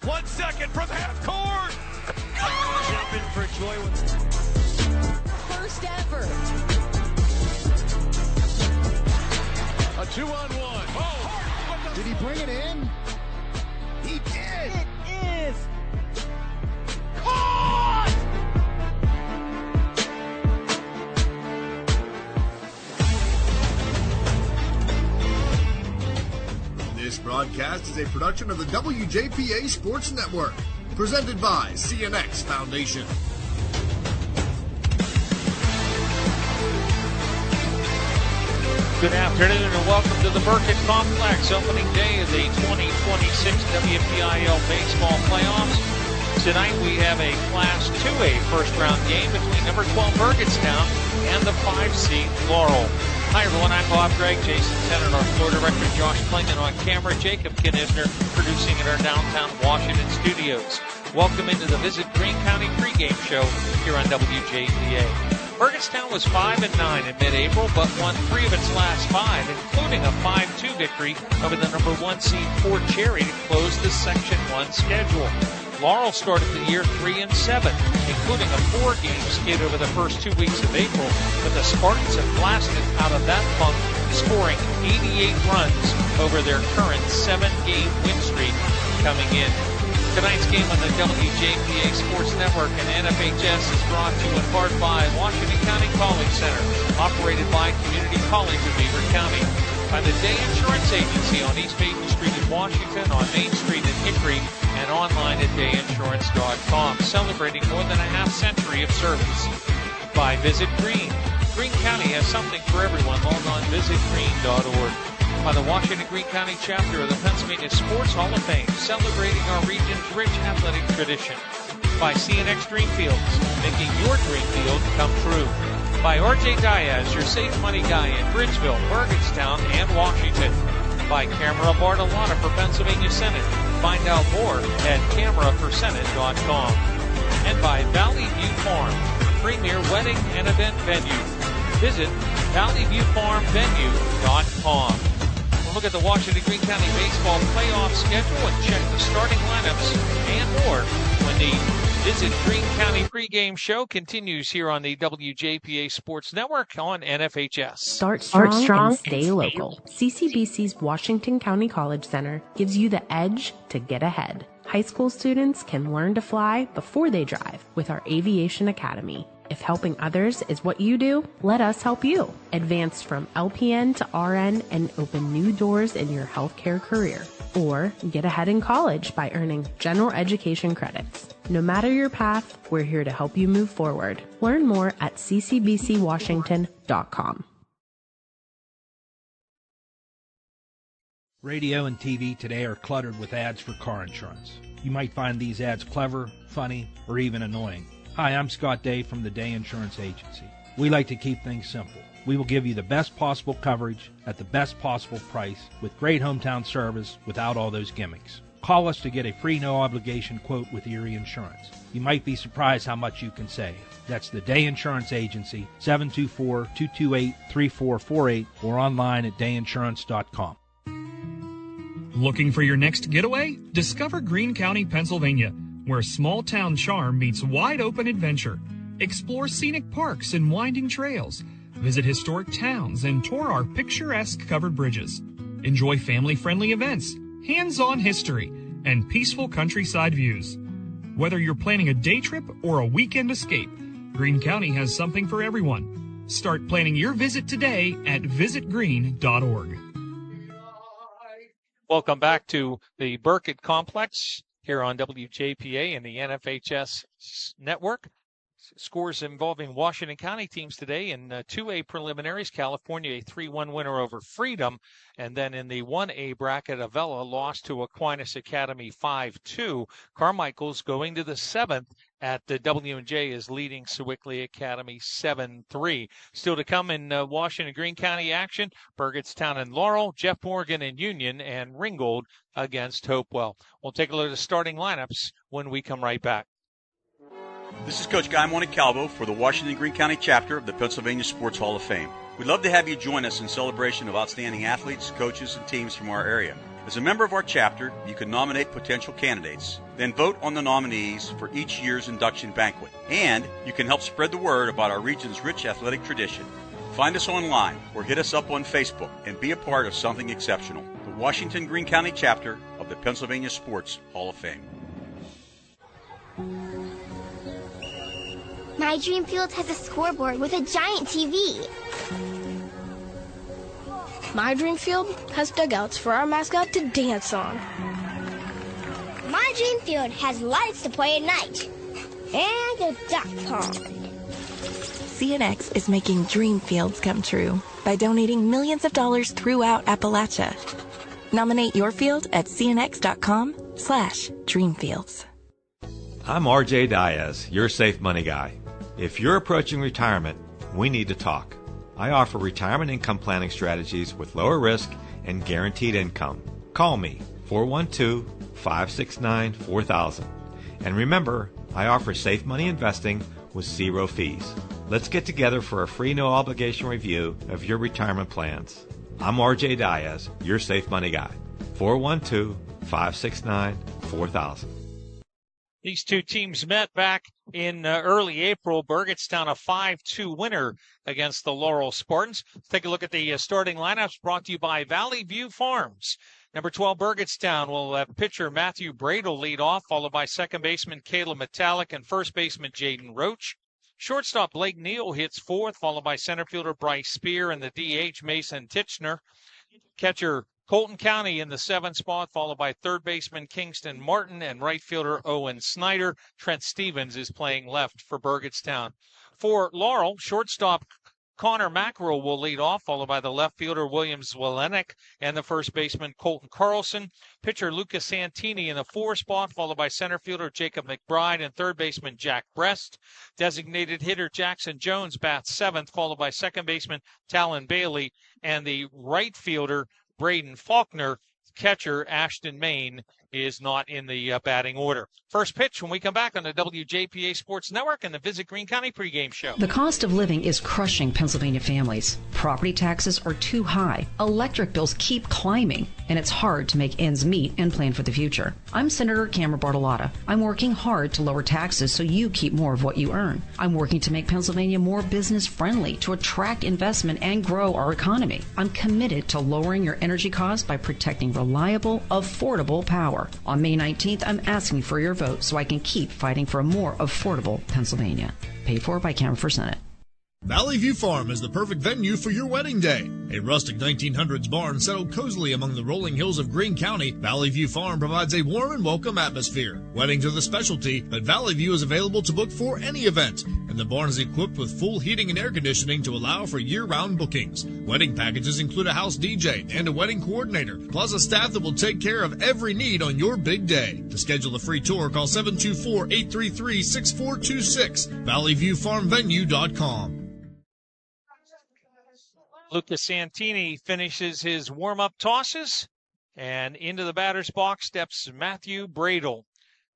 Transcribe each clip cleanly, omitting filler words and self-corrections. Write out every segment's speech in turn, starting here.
1 second from half court. Jump in for joy. First ever. A 2-on-1. Oh, did he bring it in? He did. It is. Caught! This broadcast is a production of the WJPA Sports Network, presented by CNX Foundation. Good afternoon and welcome to the Burkett Complex, opening day of the 2026 WPIL Baseball Playoffs. Tonight we have a Class 2A first-round game between number 12 Burgettstown and the 5-seed Laurel. Hi everyone, I'm Bob Gregg, Jason Tennant, our floor director, Josh Klingman on camera, Jacob Knisner producing at our downtown Washington studios. Welcome into the Visit Greene County pregame show here on WJPA. Burgettstown was 5-9 in mid-April, but won 3 of its last 5, including a 5-2 victory over the number 1 seed Fort Cherry to close the Section 1 schedule. Laurel started the year 3-7, including a 4-game skid over the first 2 weeks of April, but the Spartans have blasted out of that funk, scoring 88 runs over their current 7-game win streak coming in. Tonight's game on the WJPA Sports Network and NFHS is brought to you in part by Washington County College Center, operated by Community College of Beaver County, by the Day Insurance Agency on East Main Street in Washington, on Main Street in Hickory, and online at dayinsurance.com, celebrating more than a half-century of service. By Visit Greene. Greene County has something for everyone. Log on visitgreene.org. By the Washington Greene County chapter of the Pennsylvania Sports Hall of Fame, celebrating our region's rich athletic tradition. By CNX Dreamfields, making your dream field come true. By RJ Diaz, your safe money guy in Bridgeville, Burgettstown, and Washington. By Camera Bartolotta for Pennsylvania Senate. Find out more at cameraforsenate.com. And by Valley View Farm, premier wedding and event venue. Visit valleyviewfarmvenue.com. Look at the Washington Greene County Baseball playoff schedule and check the starting lineups and more when the Visit Greene County pregame show continues here on the WJPA Sports Network on NFHS. Start strong and stay local. CCBC's Washington County College Center gives you the edge to get ahead. High school students can learn to fly before they drive with our Aviation Academy. If helping others is what you do, let us help you. Advance from LPN to RN and open new doors in your healthcare career. Or get ahead in college by earning general education credits. No matter your path, we're here to help you move forward. Learn more at ccbcwashington.com. Radio and TV today are cluttered with ads for car insurance. You might find these ads clever, funny, or even annoying. Hi, I'm Scott Day from the Day Insurance Agency. We like to keep things simple. We will give you the best possible coverage at the best possible price with great hometown service without all those gimmicks. Call us to get a free no-obligation quote with Erie Insurance. You might be surprised how much you can save. That's the Day Insurance Agency, 724-228-3448, or online at dayinsurance.com. Looking for your next getaway? Discover Greene County, Pennsylvania, where small-town charm meets wide-open adventure. Explore scenic parks and winding trails. Visit historic towns and tour our picturesque covered bridges. Enjoy family-friendly events, hands-on history, and peaceful countryside views. Whether you're planning a day trip or a weekend escape, Greene County has something for everyone. Start planning your visit today at visitgreene.org. Welcome back to the Burkett Complex here on WJPA and the NFHS network. Scores involving Washington County teams today in 2A preliminaries. California, a 3-1 winner over Freedom. And then in the 1A bracket, Avella lost to Aquinas Academy 5-2. Carmichael's going to the 7th at the W&J is leading Sewickley Academy 7-3. Still to come in Washington Greene County action, Burgettstown and Laurel, Jeff Morgan and Union, and Ringgold against Hopewell. We'll take a look at the starting lineups when we come right back. This is Coach Guy Montecalvo for the Washington Greene County chapter of the Pennsylvania Sports Hall of Fame. We'd love to have you join us in celebration of outstanding athletes, coaches, and teams from our area. As a member of our chapter, you can nominate potential candidates, then vote on the nominees for each year's induction banquet. And you can help spread the word about our region's rich athletic tradition. Find us online or hit us up on Facebook and be a part of something exceptional. The Washington Greene County chapter of the Pennsylvania Sports Hall of Fame. My dream field has a scoreboard with a giant TV. My dream field has dugouts for our mascot to dance on. My dream field has lights to play at night. And a duck pond. CNX is making dream fields come true by donating millions of dollars throughout Appalachia. Nominate your field at cnx.com/dreamfields. I'm RJ Diaz, your safe money guy. If you're approaching retirement, we need to talk. I offer retirement income planning strategies with lower risk and guaranteed income. Call me, 412-569-4000. And remember, I offer safe money investing with 0 fees. Let's get together for a free no-obligation review of your retirement plans. I'm RJ Diaz, your safe money guy. 412-569-4000. These two teams met back in early April. Burgettstown a 5-2 winner against the Laurel Spartans. Let's take a look at the starting lineups brought to you by Valley View Farms. Number 12, Burgettstown will have pitcher Matthew Bradel lead off, followed by second baseman Caleb Metallic and first baseman Jaden Roach. Shortstop Blake Neal hits fourth, followed by center fielder Bryce Spear and the DH Mason Titchener. Catcher Colton County in the 7th spot, followed by third baseman Kingston Martin and right fielder Owen Snyder. Trent Stevens is playing left for Burgettstown. For Laurel, shortstop Connor Mackerel will lead off, followed by the left fielder William Zwelenek and the first baseman Colton Carlson. Pitcher Lucas Santini in the 4th spot, followed by center fielder Jacob McBride and third baseman Jack Brest. Designated hitter Jackson Jones bats 7th, followed by second baseman Talon Bailey and the right fielder Braden Faulkner. Catcher Ashton Main is not in the batting order. First pitch when we come back on the WJPA Sports Network and the Visit Greene County pregame show. The cost of living is crushing Pennsylvania families. Property taxes are too high. Electric bills keep climbing, and it's hard to make ends meet and plan for the future. I'm Senator Cameron Bartolotta. I'm working hard to lower taxes so you keep more of what you earn. I'm working to make Pennsylvania more business friendly to attract investment and grow our economy. I'm committed to lowering your energy costs by protecting reliable, affordable power. On May 19th, I'm asking for your vote so I can keep fighting for a more affordable Pennsylvania. Paid for by Cameron for Senate. Valley View Farm is the perfect venue for your wedding day. A rustic 1900s barn settled cozily among the rolling hills of Greene County, Valley View Farm provides a warm and welcome atmosphere. Weddings are the specialty, but Valley View is available to book for any event, and the barn is equipped with full heating and air conditioning to allow for year-round bookings. Wedding packages include a house DJ and a wedding coordinator, plus a staff that will take care of every need on your big day. To schedule a free tour, call 724-833-6426, valleyviewfarmvenue.com. Lucas Santini finishes his warm-up tosses, and into the batter's box steps Matthew Bradel.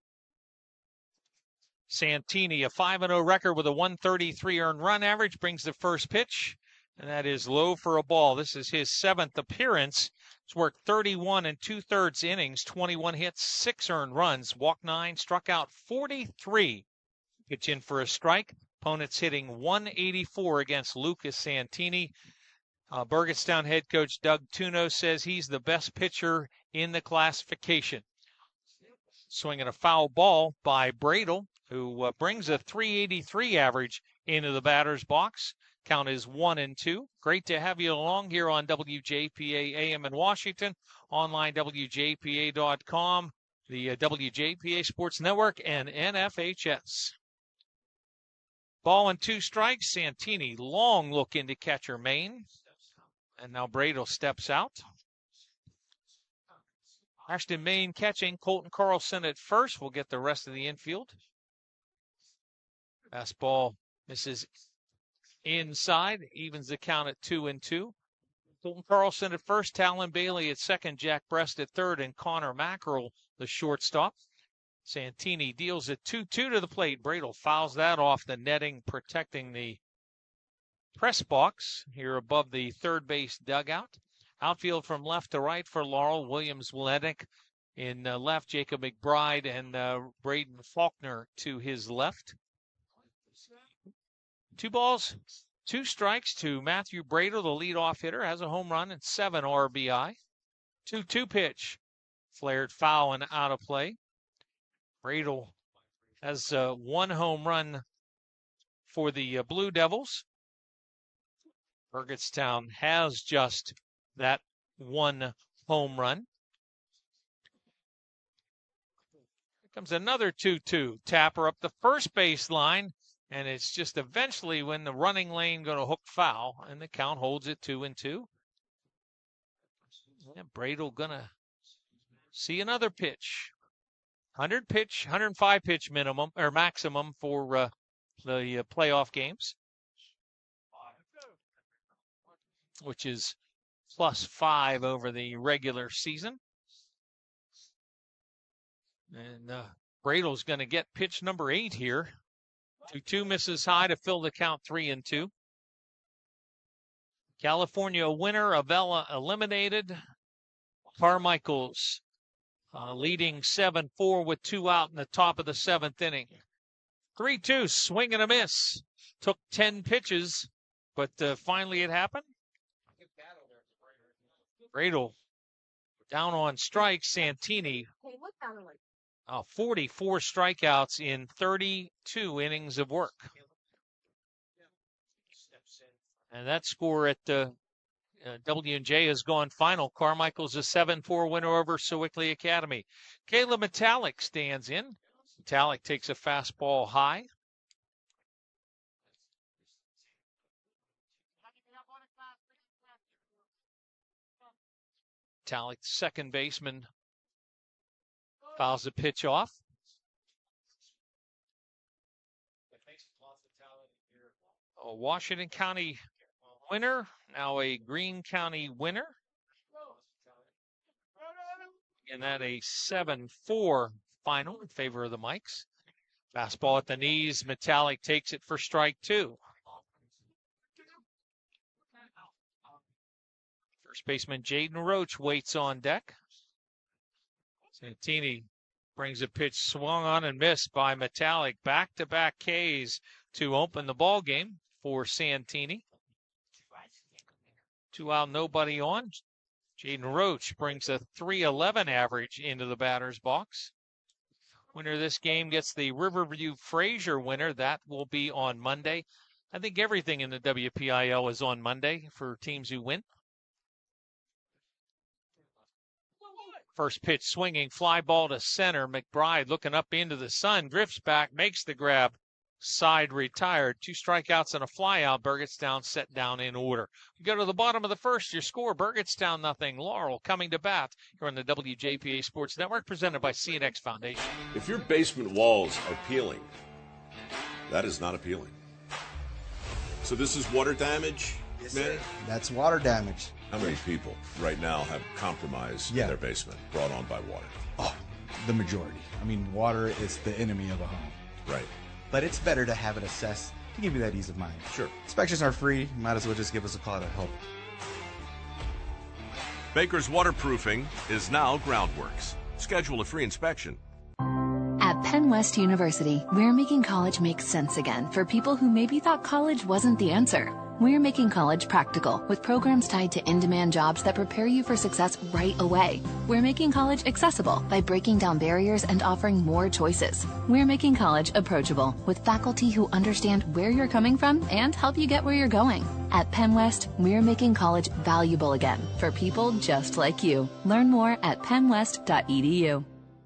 Santini, a 5-0 record with a 133 earned run average, brings the first pitch, and that is low for a ball. This is his 7th appearance. He's worked 31 2/3 innings, 21 hits, 6 earned runs, walked 9, struck out 43. Pitch in for a strike. Opponents hitting 184 against Lucas Santini. Burgettstown head coach Doug Tuno says he's the best pitcher in the classification. Swinging a foul ball by Bradel, who brings a 383 average into the batter's box. Count is 1-2. Great to have you along here on WJPA AM in Washington, online WJPA.com, the WJPA Sports Network, and NFHS. Ball and 2 strikes. Santini, long look into catcher Main. And now Bradel steps out. Ashton Main catching. Colton Carlson at first. We'll get the rest of the infield. Fastball misses inside. Evens the count at 2-2. Colton Carlson at first. Talon Bailey at second. Jack Brest at third. And Connor Mackerel, the shortstop. Santini deals it 2-2 to the plate. Bradel fouls that off the netting, protecting the press box here above the third base dugout. Outfield from left to right for Laurel. Williams-Lenick in left, Jacob McBride and Braden Faulkner to his left. 2 balls, 2 strikes to Matthew Bradel, the leadoff hitter, has a home run and 7 RBI. 2-2 pitch, flared foul and out of play. Bradel has 1 home run for the Blue Devils. Burgettstown has just that 1 home run. Here comes another 2-2. Tapper up the first base line, and it's just eventually when the running lane going to hook foul, and the count holds it 2-2. Yeah, Bradel going to see another pitch. 105 pitch minimum or maximum for the playoff games, which is +5 over the regular season. And Bradel's going to get pitch number 8 here. 2-2 misses high to fill the count 3-2. California winner, Avella eliminated. Carmichael's leading 7-4 with 2 out in the top of the 7th inning. 3-2, swing and a miss. Took 10 pitches, but finally it happened. Bradel down on strikes. Santini, 44 strikeouts in 32 innings of work. And that score at W&J has gone final. Carmichael's a 7-4 winner over Sewickley Academy. Caleb Metallic stands in. Metallic takes a fastball high. Metallic, second baseman, fouls the pitch off. A Washington County winner, now a Greene County winner. And that a 7-4 final in favor of the Mikes. Fastball at the knees. Metallic takes it for strike 2. First baseman Jaden Roach waits on deck. Santini brings a pitch swung on and missed by Metallic. Back-to-back Ks to open the ball game for Santini. 2 out, nobody on. Jaden Roach brings a .311 average into the batter's box. Winner of this game gets the Riverview Fraser winner. That will be on Monday. I think everything in the WPIL is on Monday for teams who win. First pitch swinging, fly ball to center. McBride looking up into the sun, drifts back, makes the grab. Side retired. 2 strikeouts and a fly out. Burgettstown set down in order. We go to the bottom of the first. Your score, Burgettstown 0. Laurel coming to bat here on the WJPA Sports Network, presented by CNX Foundation. If your basement walls are peeling, that is not appealing. So this is water damage, yes, man? Sir. That's water damage. How many people right now have compromise in their basement brought on by water? Oh, the majority. I mean, water is the enemy of a home. Right. But it's better to have it assessed to give you that ease of mind. Sure. Inspections are free. Might as well just give us a call to help. Baker's Waterproofing is now Groundworks. Schedule a free inspection. At Penn West University, we're making college make sense again for people who maybe thought college wasn't the answer. We're making college practical with programs tied to in-demand jobs that prepare you for success right away. We're making college accessible by breaking down barriers and offering more choices. We're making college approachable with faculty who understand where you're coming from and help you get where you're going. At Penn West, we're making college valuable again for people just like you. Learn more at pennwest.edu.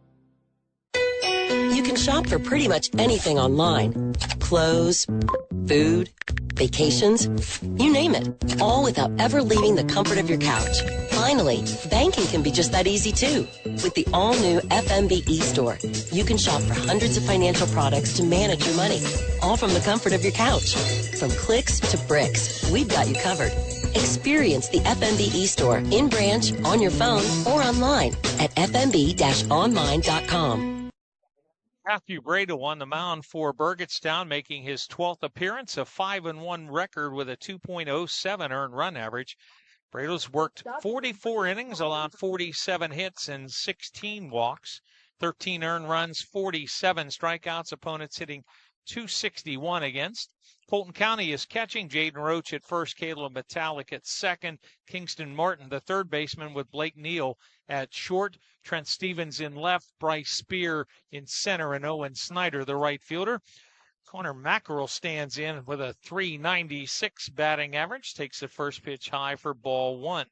You can shop for pretty much anything online. Clothes, food, vacations, you name it, all without ever leaving the comfort of your couch. Finally, banking can be just that easy too. With the all-new FMB eStore, you can shop for hundreds of financial products to manage your money, all from the comfort of your couch. From clicks to bricks, we've got you covered. Experience the FMB eStore in branch, on your phone, or online at fmb-online.com. Matthew Bradel on the mound for Burgettstown, making his 12th appearance, a 5-1 record with a 2.07 earned run average. Bradle's worked 44 innings, allowed 47 hits and 16 walks, 13 earned runs, 47 strikeouts. Opponents hitting .261 against. Fulton County is catching. Jaden Roach at first, Caleb Metallic at second, Kingston Martin, the third baseman, with Blake Neal at short, Trent Stevens in left, Bryce Spear in center, and Owen Snyder, the right fielder. Connor Mackerel stands in with a .396 batting average, takes the first pitch high for ball one.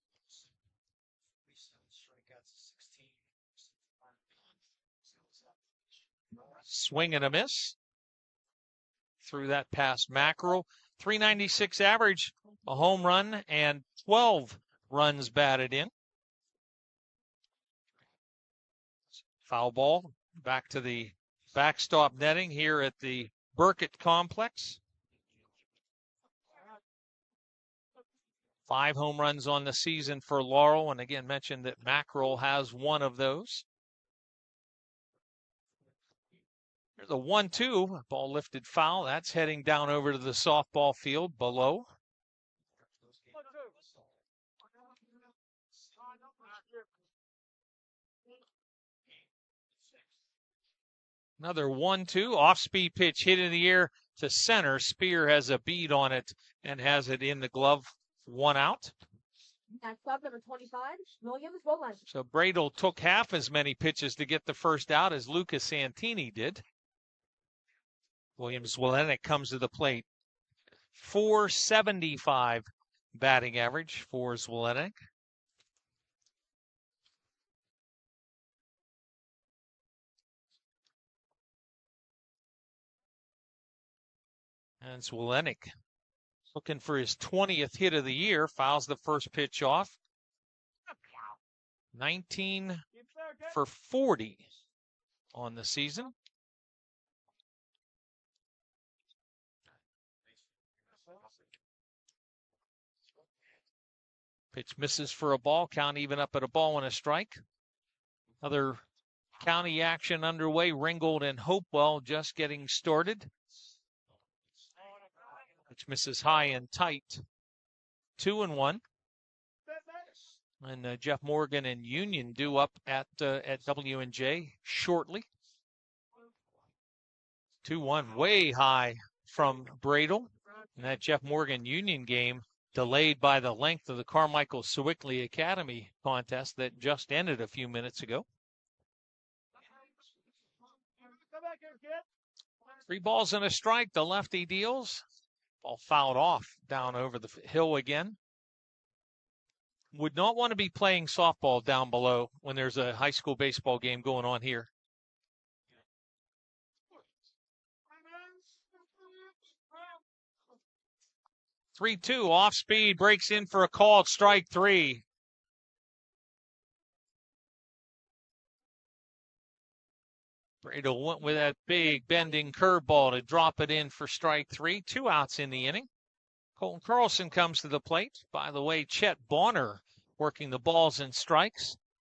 Swing and a miss. Through that past Mackerel. .396 average, a home run, and 12 runs batted in. Foul ball back to the backstop netting here at the Burkett Complex. 5 home runs on the season for Laurel, and again mentioned that Mackerel has one of those. There's a 1-2, ball lifted foul. That's heading down over to the softball field below. Another 1-2, off-speed pitch hit in the air to center. Spear has a bead on it and has it in the glove. 1 out. Next up, number 25, Williams Woodland. So Bradle took half as many pitches to get the first out as Lucas Santini did. Williams Willenick comes to the plate. .475 batting average for Willenick. And Willenick looking for his 20th hit of the year. Fouls the first pitch off. 19 for 40 on the season. Pitch misses for a ball. Count even up at a ball and a strike. Other county action underway. Ringgold and Hopewell just getting started. Pitch misses high and tight. 2-1. And Jeff Morgan and Union due up at W&J shortly. 2-1, way high from Bradle. And that Jeff Morgan Union game delayed by the length of the Carmichael Sewickley Academy contest that just ended a few minutes ago. 3 balls and a strike. The lefty deals. Ball fouled off down over the hill again. Would not want to be playing softball down below when there's a high school baseball game going on here. .3-2 off speed, breaks in for a call, strike 3. Bradle went with that big bending curveball to drop it in for strike 3. 2 outs in the inning. Colton Carlson comes to the plate. By the way, Chet Bonner working the balls and strikes.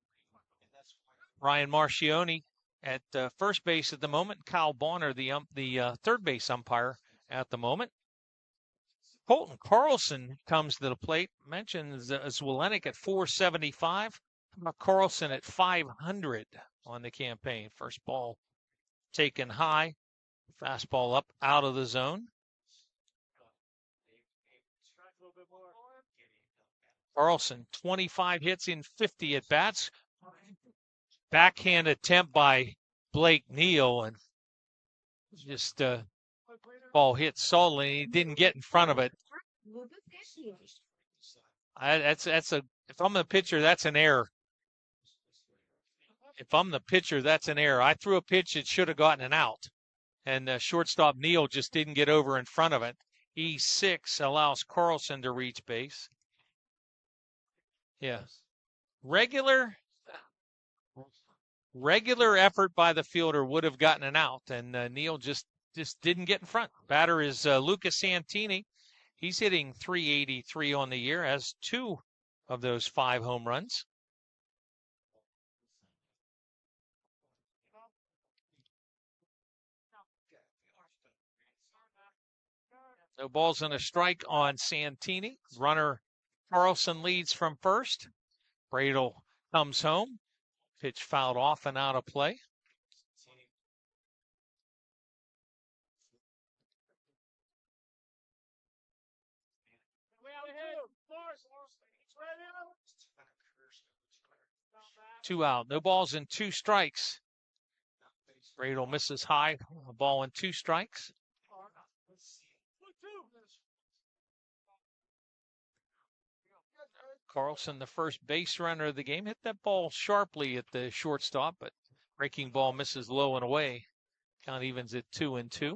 Ryan Marchioni at first base at the moment. Kyle Bonner, the third base umpire at the moment. Colton Carlson comes to the plate. Mentions Willenick at .475. How about Carlson at .500 on the campaign? First ball taken high. Fastball up out of the zone. Carlson, 25 hits in 50 at-bats. Backhand attempt by Blake Neal, and just ball hit solidly. He didn't get in front of it. If I'm the pitcher, that's an error. If I'm the pitcher, that's an error. I threw a pitch that should have gotten an out, and shortstop Neal just didn't get over in front of it. E6 allows Carlson to reach base. Yes. Regular effort by the fielder would have gotten an out, and Neal just didn't get in front. Batter is Lucas Santini. He's hitting .383 on the year, has 2 of those 5 home runs. No balls and a strike on Santini. Runner Carlson leads from first. Bradle comes home. Pitch fouled off and out of play. Two out. No balls and two strikes. Bradle misses high. A ball and two strikes. Carlson, the first base runner of the game, hit that ball sharply at the shortstop, but breaking ball misses low and away. Count evens at 2-2.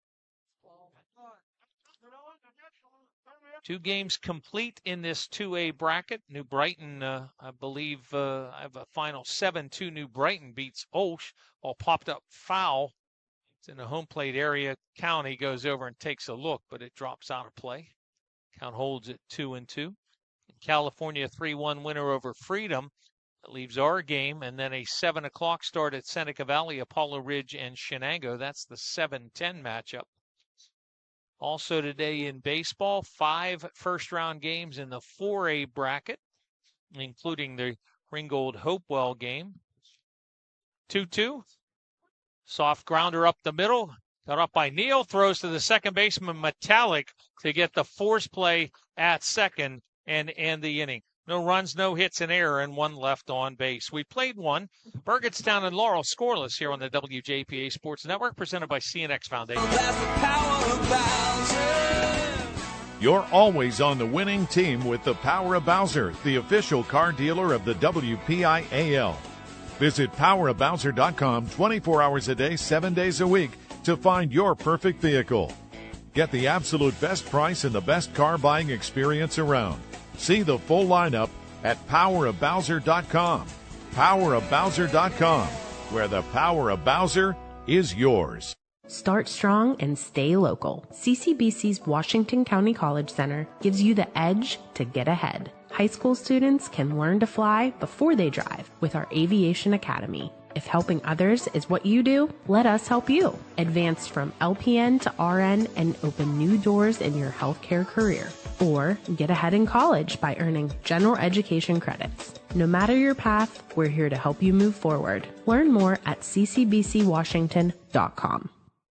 Two games complete in this 2A bracket. New Brighton, I believe, I have a final 7-2. New Brighton beats Olsh. All popped up foul. It's in the home plate area. County goes over and takes a look, but it drops out of play. Count holds at 2-2. California 3-1 winner over Freedom. That leaves our game, and then a 7 o'clock start at Seneca Valley, Apollo Ridge and Shenango. That's the 7-10 matchup. Also today in baseball, 5 first-round games in the 4A bracket, including the Ringgold Hopewell game. 2-2. Soft grounder up the middle. Got up by Neal. Throws to the second baseman, Metallic, to get the force play at second and end the inning. No runs, no hits, an error, and one left on base. We played one. Burgettstown and Laurel scoreless here on the WJPA Sports Network, presented by CNX Foundation. You're always on the winning team with the Power of Bowser, the official car dealer of the WPIAL. Visit powerofbowser.com 24 hours a day, 7 days a week to find your perfect vehicle. Get the absolute best price and the best car buying experience around. See the full lineup at powerofbowser.com. Powerofbowser.com, where the power of Bowser is yours. Start strong and stay local. CCBC's Washington County College Center gives you the edge to get ahead. High school students can learn to fly before they drive with our Aviation Academy. If helping others is what you do, let us help you. Advance from LPN to RN and open new doors in your healthcare career. Or get ahead in college by earning general education credits. No matter your path, we're here to help you move forward. Learn more at ccbcwashington.com.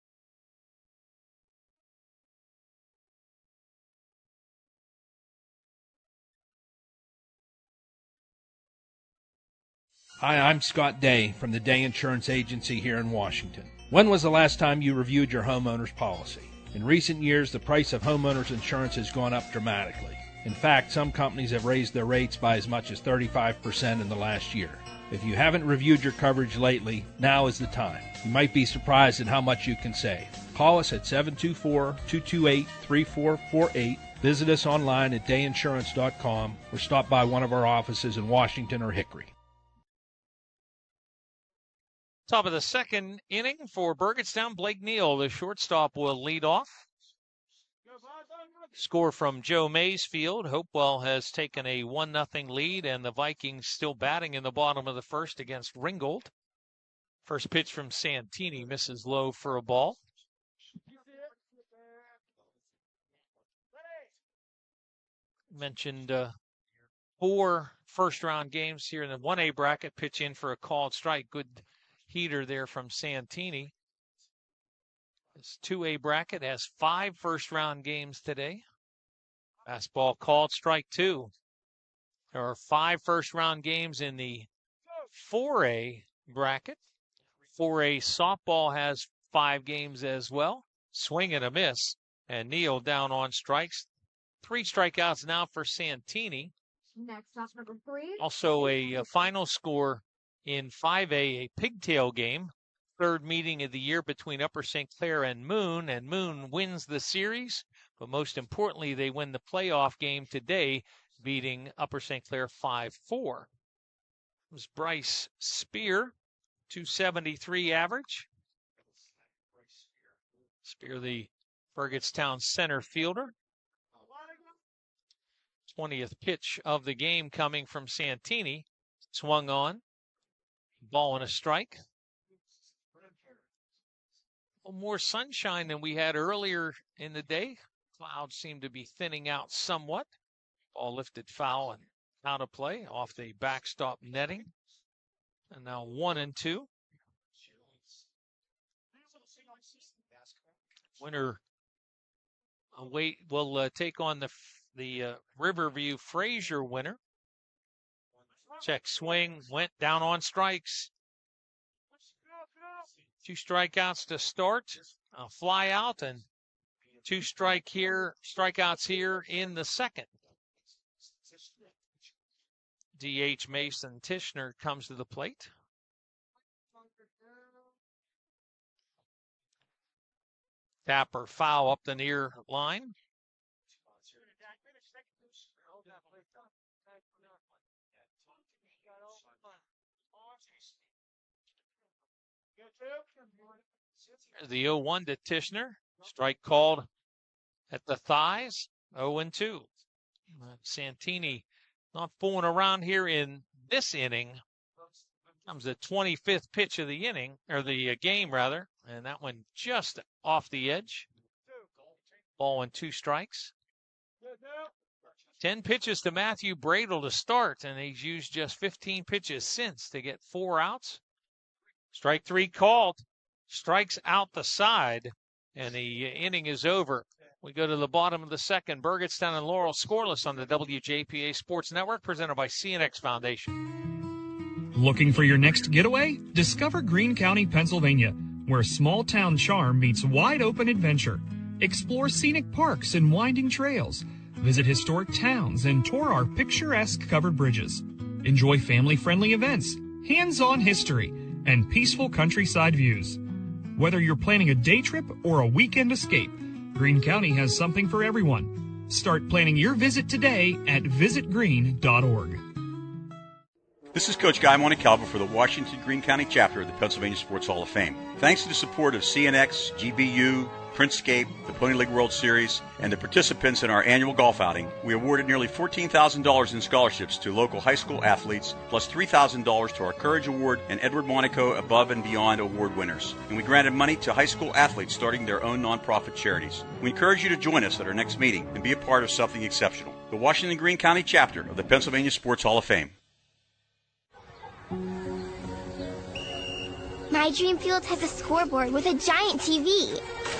Hi, I'm Scott Day from the Day Insurance Agency here in Washington. When was the last time you reviewed your homeowner's policy? In recent years, the price of homeowners insurance has gone up dramatically. In fact, some companies have raised their rates by as much as 35% in the last year. If you haven't reviewed your coverage lately, now is the time. You might be surprised at how much you can save. Call us at 724-228-3448. Visit us online at dayinsurance.com or stop by one of our offices in Washington or Hickory. Top of the second inning for Burgettstown. Blake Neal, the shortstop, will lead off. Score from Joe Maysfield. Hopewell has taken a 1-0 lead, and the Vikings still batting in the bottom of the first against Ringgold. First pitch from Santini misses low for a ball. Mentioned 4 first-round games here in the 1A bracket. Pitch in for a called strike. Good heater there from Santini. This 2A bracket has 5 first-round games today. Fastball called, strike 2. There are 5 first-round games in the 4A bracket. 4A softball has 5 games as well. Swing and a miss, and Neal down on strikes. 3 strikeouts now for Santini. Next, that's number 3. Also a final score in 5A, a pigtail game. 3rd meeting of the year between Upper St. Clair and Moon wins the series, but most importantly, they win the playoff game today, beating Upper St. Clair 5-4. It was Bryce Spear, 273 average. Spear, the Burgettstown center fielder. 20th pitch of the game coming from Santini. Swung on. Ball and a strike. More sunshine than we had earlier in the day. Clouds seem to be thinning out somewhat. Ball lifted foul and out of play off the backstop netting. And now 1-2. Winner will take on the Riverview Fraser winner. Check swing, went down on strikes. 2 strikeouts to start, a fly out, and 2 strikeouts here in the second. DH Mason Tishner comes to the plate. Tapper foul up the near line. There's the 0-1 to Tishner. Strike called at the thighs. 0-2. Santini not fooling around here in this inning. Comes the 25th pitch of the inning, or the game rather, and that one just off the edge. Ball and 2 strikes. 10 pitches to Matthew Bradle to start, and he's used just 15 pitches since to get 4 outs. Strike 3 called. Strikes out the side, and the inning is over. We go to the bottom of the second. Burgettstown and Laurel scoreless on the WJPA Sports Network, presented by CNX Foundation. Looking for your next getaway? Discover Greene County, Pennsylvania, where small-town charm meets wide-open adventure. Explore scenic parks and winding trails. Visit historic towns and tour our picturesque covered bridges. Enjoy family-friendly events, hands-on history, and peaceful countryside views. Whether you're planning a day trip or a weekend escape, Greene County has something for everyone. Start planning your visit today at visitgreene.org. This is Coach Guy Montecalvo for the Washington Greene County chapter of the Pennsylvania Sports Hall of Fame. Thanks to the support of CNX, GBU, Printscape, the Pony League World Series, and the participants in our annual golf outing, we awarded nearly $14,000 in scholarships to local high school athletes, plus $3,000 to our Courage Award and Edward Monaco Above and Beyond Award winners. And we granted money to high school athletes starting their own nonprofit charities. We encourage you to join us at our next meeting and be a part of something exceptional. The Washington Greene County chapter of the Pennsylvania Sports Hall of Fame. My dream field has a scoreboard with a giant TV.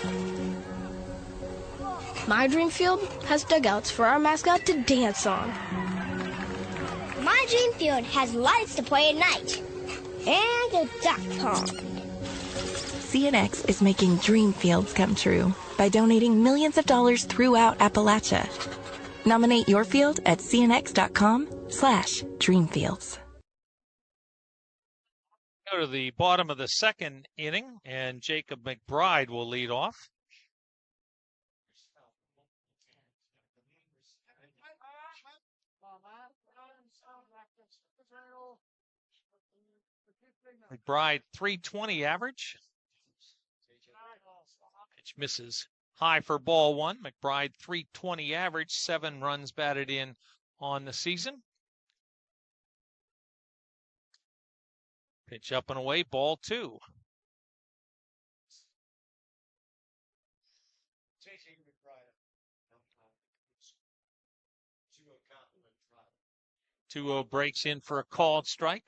My dream field has dugouts for our mascot to dance on. My dream field has lights to play at night. And a duck pond. CNX is making dream fields come true by donating millions of dollars throughout Appalachia. Nominate your field at cnx.com/dreamfields. Go to the bottom of the second inning, and Jacob McBride will lead off. McBride, .320 average. Pitch misses high for ball 1. McBride, .320 average, 7 runs batted in on the season. Pitch up and away, ball 2. Two-0 breaks in for a called strike.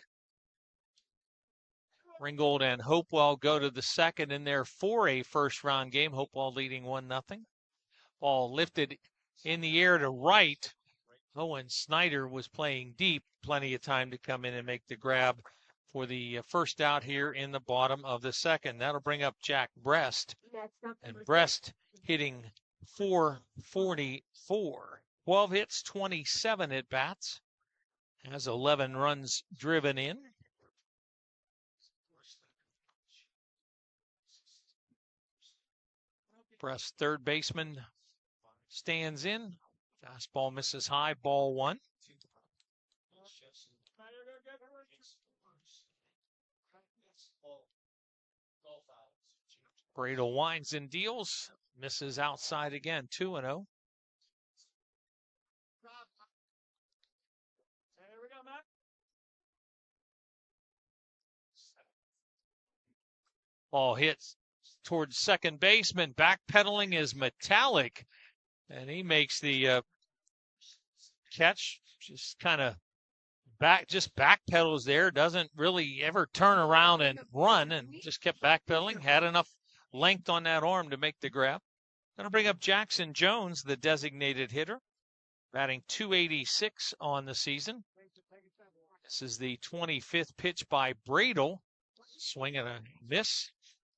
Ringgold and Hopewell go to the second in there for a first-round game. Hopewell leading 1-0. Ball lifted in the air to right. Owen Snyder was playing deep. Plenty of time to come in and make the grab for the first out here in the bottom of the second. That'll bring up Jack Brest. And Brest hitting .444. 12 hits, 27 at bats. Has 11 runs driven in. Brest, third baseman, stands in. Fastball misses high, ball 1. Bradle winds and deals, misses outside again, 2-0. Ball hits towards second baseman. Backpedaling is Metallic, and he makes the catch. Just kind of backpedals there. Doesn't really ever turn around and run, and just kept backpedaling. Had enough length on that arm to make the grab. Going to bring up Jackson Jones, the designated hitter, batting .286 on the season. This is the 25th pitch by Bradle. Swing and a miss.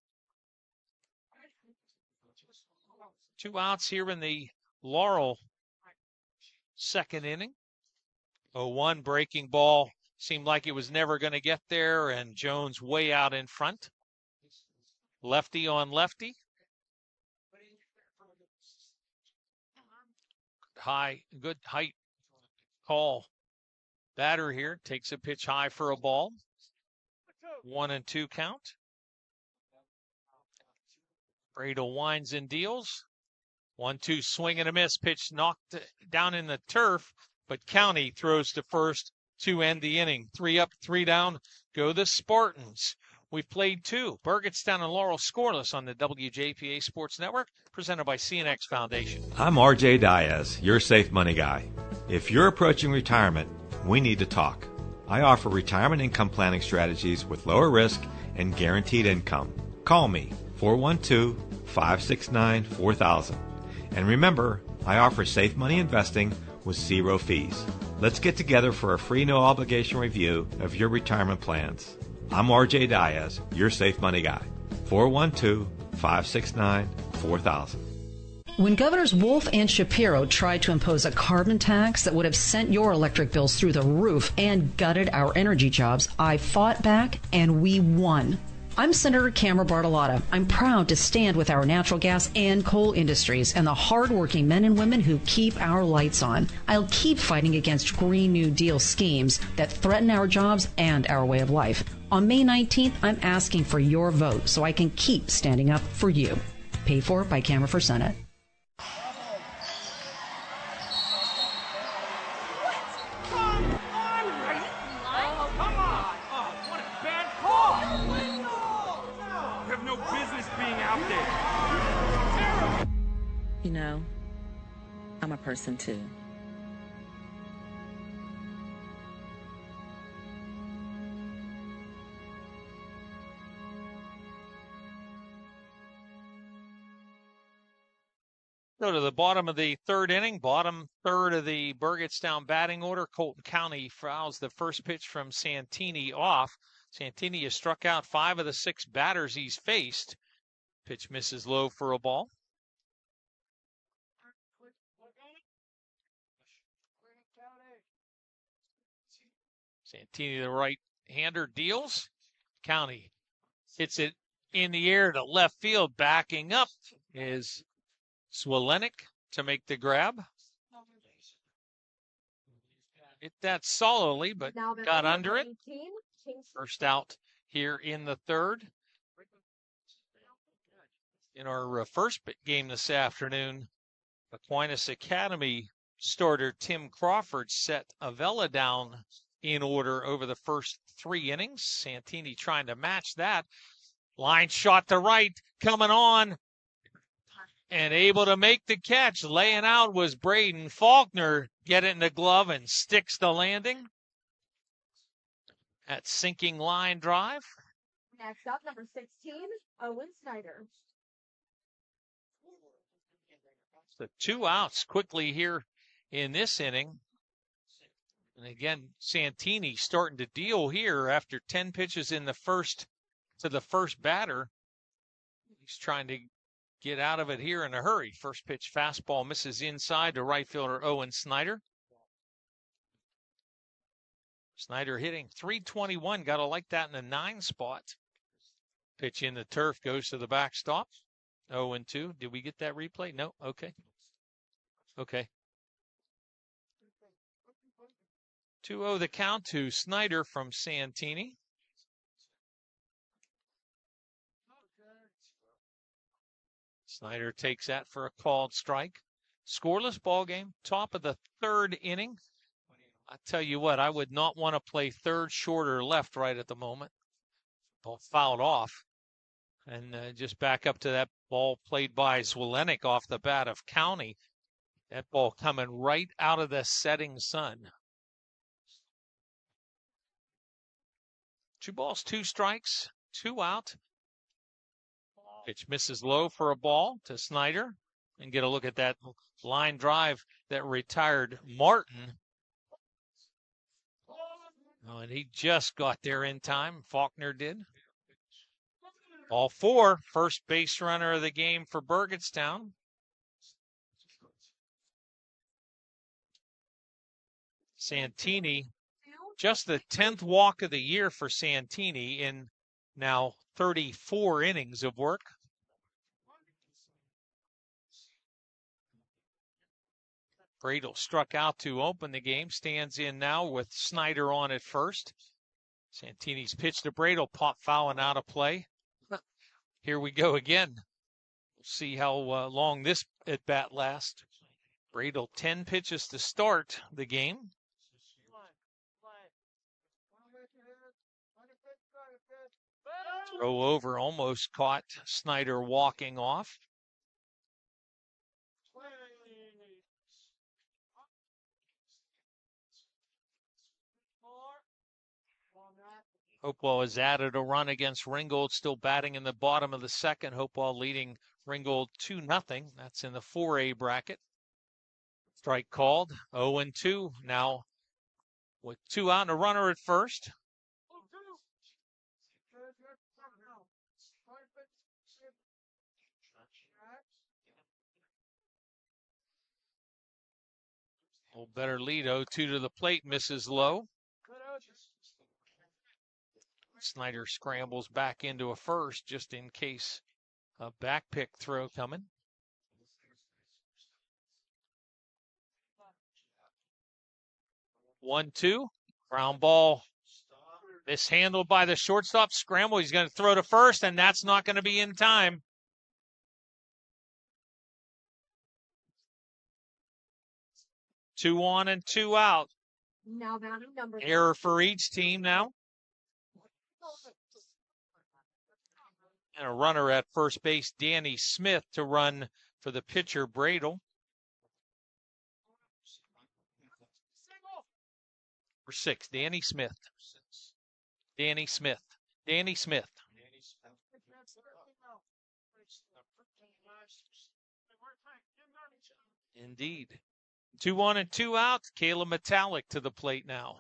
2 outs here in the Laurel second inning. 0-1 breaking ball. Seemed like it was never going to get there, and Jones way out in front. Lefty on lefty. Good height call. Batter here takes a pitch high for a ball. 1-2 count. Bradle winds and deals. 1-2 swing and a miss. Pitch knocked down in the turf, but County throws to first to end the inning. 3 up, 3 down. Go the Spartans. We've played 2. Burgettstown and Laurel scoreless on the WJPA Sports Network, presented by CNX Foundation. I'm RJ Diaz, your safe money guy. If you're approaching retirement, we need to talk. I offer retirement income planning strategies with lower risk and guaranteed income. Call me, 412-569-4000. And remember, I offer safe money investing with 0 fees. Let's get together for a free no obligation review of your retirement plans. I'm RJ Diaz, your safe money guy. 412-569-4000. When Governors Wolf and Shapiro tried to impose a carbon tax that would have sent your electric bills through the roof and gutted our energy jobs, I fought back and we won. I'm Senator Camera Bartolotta. I'm proud to stand with our natural gas and coal industries and the hardworking men and women who keep our lights on. I'll keep fighting against Green New Deal schemes that threaten our jobs and our way of life. On May 19th, I'm asking for your vote so I can keep standing up for you. Paid for by Camera for Senate. You know, I'm a person too. Go to the bottom of the third inning, bottom third of the Burgettstown batting order. Colton County fouls the first pitch from Santini off. Santini has struck out 5 of the 6 batters he's faced. Pitch misses low for a ball. Santini, the right-hander, deals. County hits it in the air to left field. Backing up is Swalenik to make the grab. Hit that solidly, but got under it. First out here in the third. In our first game this afternoon, Aquinas Academy starter Tim Crawford set Avella down in order over the first 3 innings. Santini trying to match that. Line shot to right, coming on, and able to make the catch. Laying out was Braden Faulkner. Get it in the glove and sticks the landing. That sinking line drive. Next up, number 16, Owen Snyder. The 2 outs quickly here in this inning. And again, Santini starting to deal here after 10 pitches in the first to the first batter. He's trying to get out of it here in a hurry. First pitch fastball misses inside to right fielder Owen Snyder. Snyder hitting .321. Got to like that in the 9 spot. Pitch in the turf goes to the backstop. 0-2. Did we get that replay? No. Okay. 2-0 the count to Snyder from Santini. Snyder takes that for a called strike. Scoreless ball game. Top of the third inning. I tell you what, I would not want to play third, short, or left right at the moment. Ball fouled off. And just back up to that ball played by Swalenik off the bat of County. That ball coming right out of the setting sun. 2 balls, 2 strikes, 2 out. Pitch misses low for a ball to Snyder. And get a look at that line drive that retired Martin. Oh, and he just got there in time. Faulkner did. Ball 4, first base runner of the game for Burgettstown. Santini, just the 10th walk of the year for Santini in now 34 innings of work. Bradel struck out to open the game, stands in now with Snyder on at first. Santini's pitch to Bradel, pop foul and out of play. Here we go again. We'll see how long this at bat lasts. Bradel 10 pitches to start the game. Throw over, almost caught Snyder walking off. Hopewell has added a run against Ringgold, still batting in the bottom of the second. Hopewell leading Ringgold 2-0. That's in the 4A bracket. Strike called, 0-2 now with 2 out and a runner at first. A little better lead, 0-2 to the plate, misses low. Snyder scrambles back into a first just in case a back pick throw coming. One, 2, ground ball mishandled by the shortstop. Scramble, he's going to throw to first, and that's not going to be in time. Two on and 2 out. Now number Error for each team now. And a runner at first base, Danny Smith, to run for the pitcher, Bradel. Number 6, Danny Smith. Danny Smith. Danny Smith. Indeed. 2 on and 2 out. Caleb Metallic to the plate now.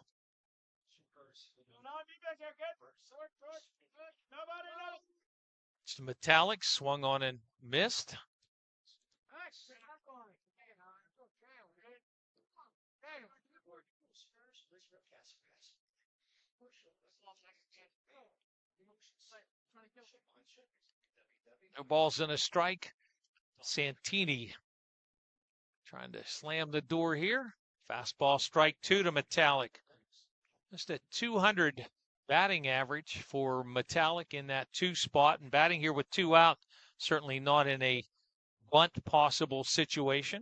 Metallic swung on and missed. No balls and a strike. Santini trying to slam the door here. Fastball, strike 2 to Metallic. Just a 200 batting average for Metallic in that 2 spot, and batting here with 2 out, certainly not in a bunt possible situation.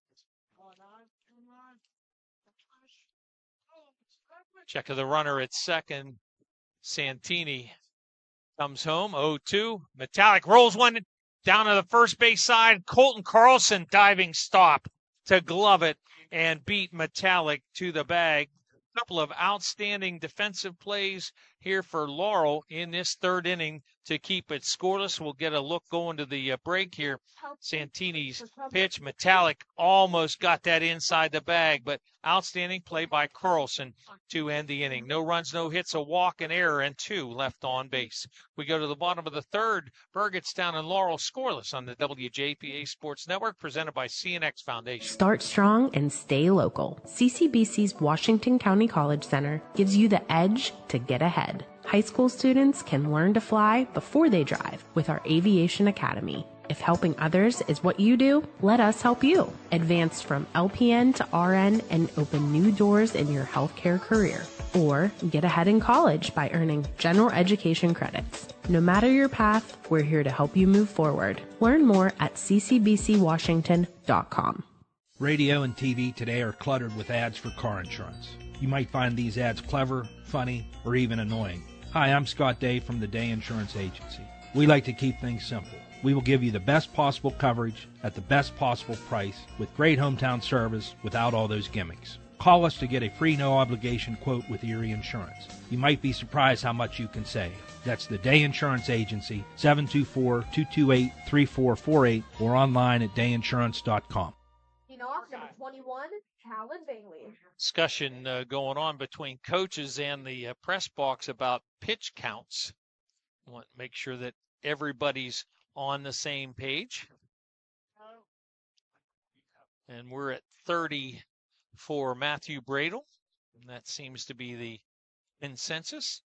Check of the runner at second. Santini comes home, 0-2. Metallic rolls one down to the first base side. Colton Carlson diving stop to glove it and beat Metallic to the bag. Couple of outstanding defensive plays here for Laurel in this 3rd inning to keep it scoreless. We'll get a look going to the break here. Santini's pitch, Metallic almost got that inside the bag, but outstanding play by Carlson to end the inning. No runs, no hits, a walk, an error, and 2 left on base. We go to the bottom of the 3rd. Burgettstown and Laurel scoreless on the WJPA Sports Network, presented by CNX Foundation. Start strong and stay local. CCBC's Washington County College Center gives you the edge to get ahead. High school students can learn to fly before they drive with our Aviation Academy. If helping others is what you do, let us help you. Advance from LPN to RN and open new doors in your healthcare career. Or get ahead in college by earning general education credits. No matter your path, we're here to help you move forward. Learn more at ccbcwashington.com. Radio and TV today are cluttered with ads for car insurance. You might find these ads clever, funny, or even annoying. Hi, I'm Scott Day from the Day Insurance Agency. We like to keep things simple. We will give you the best possible coverage at the best possible price with great hometown service without all those gimmicks. Call us to get a free no-obligation quote with Erie Insurance. You might be surprised how much you can save. That's the Day Insurance Agency, 724-228-3448, or online at dayinsurance.com. Number 21, Talon Bailey. Discussion going on between coaches and the press box about pitch counts. I want to make sure that everybody's on the same page. And we're at 30 for Matthew Bradel. And that seems to be the consensus.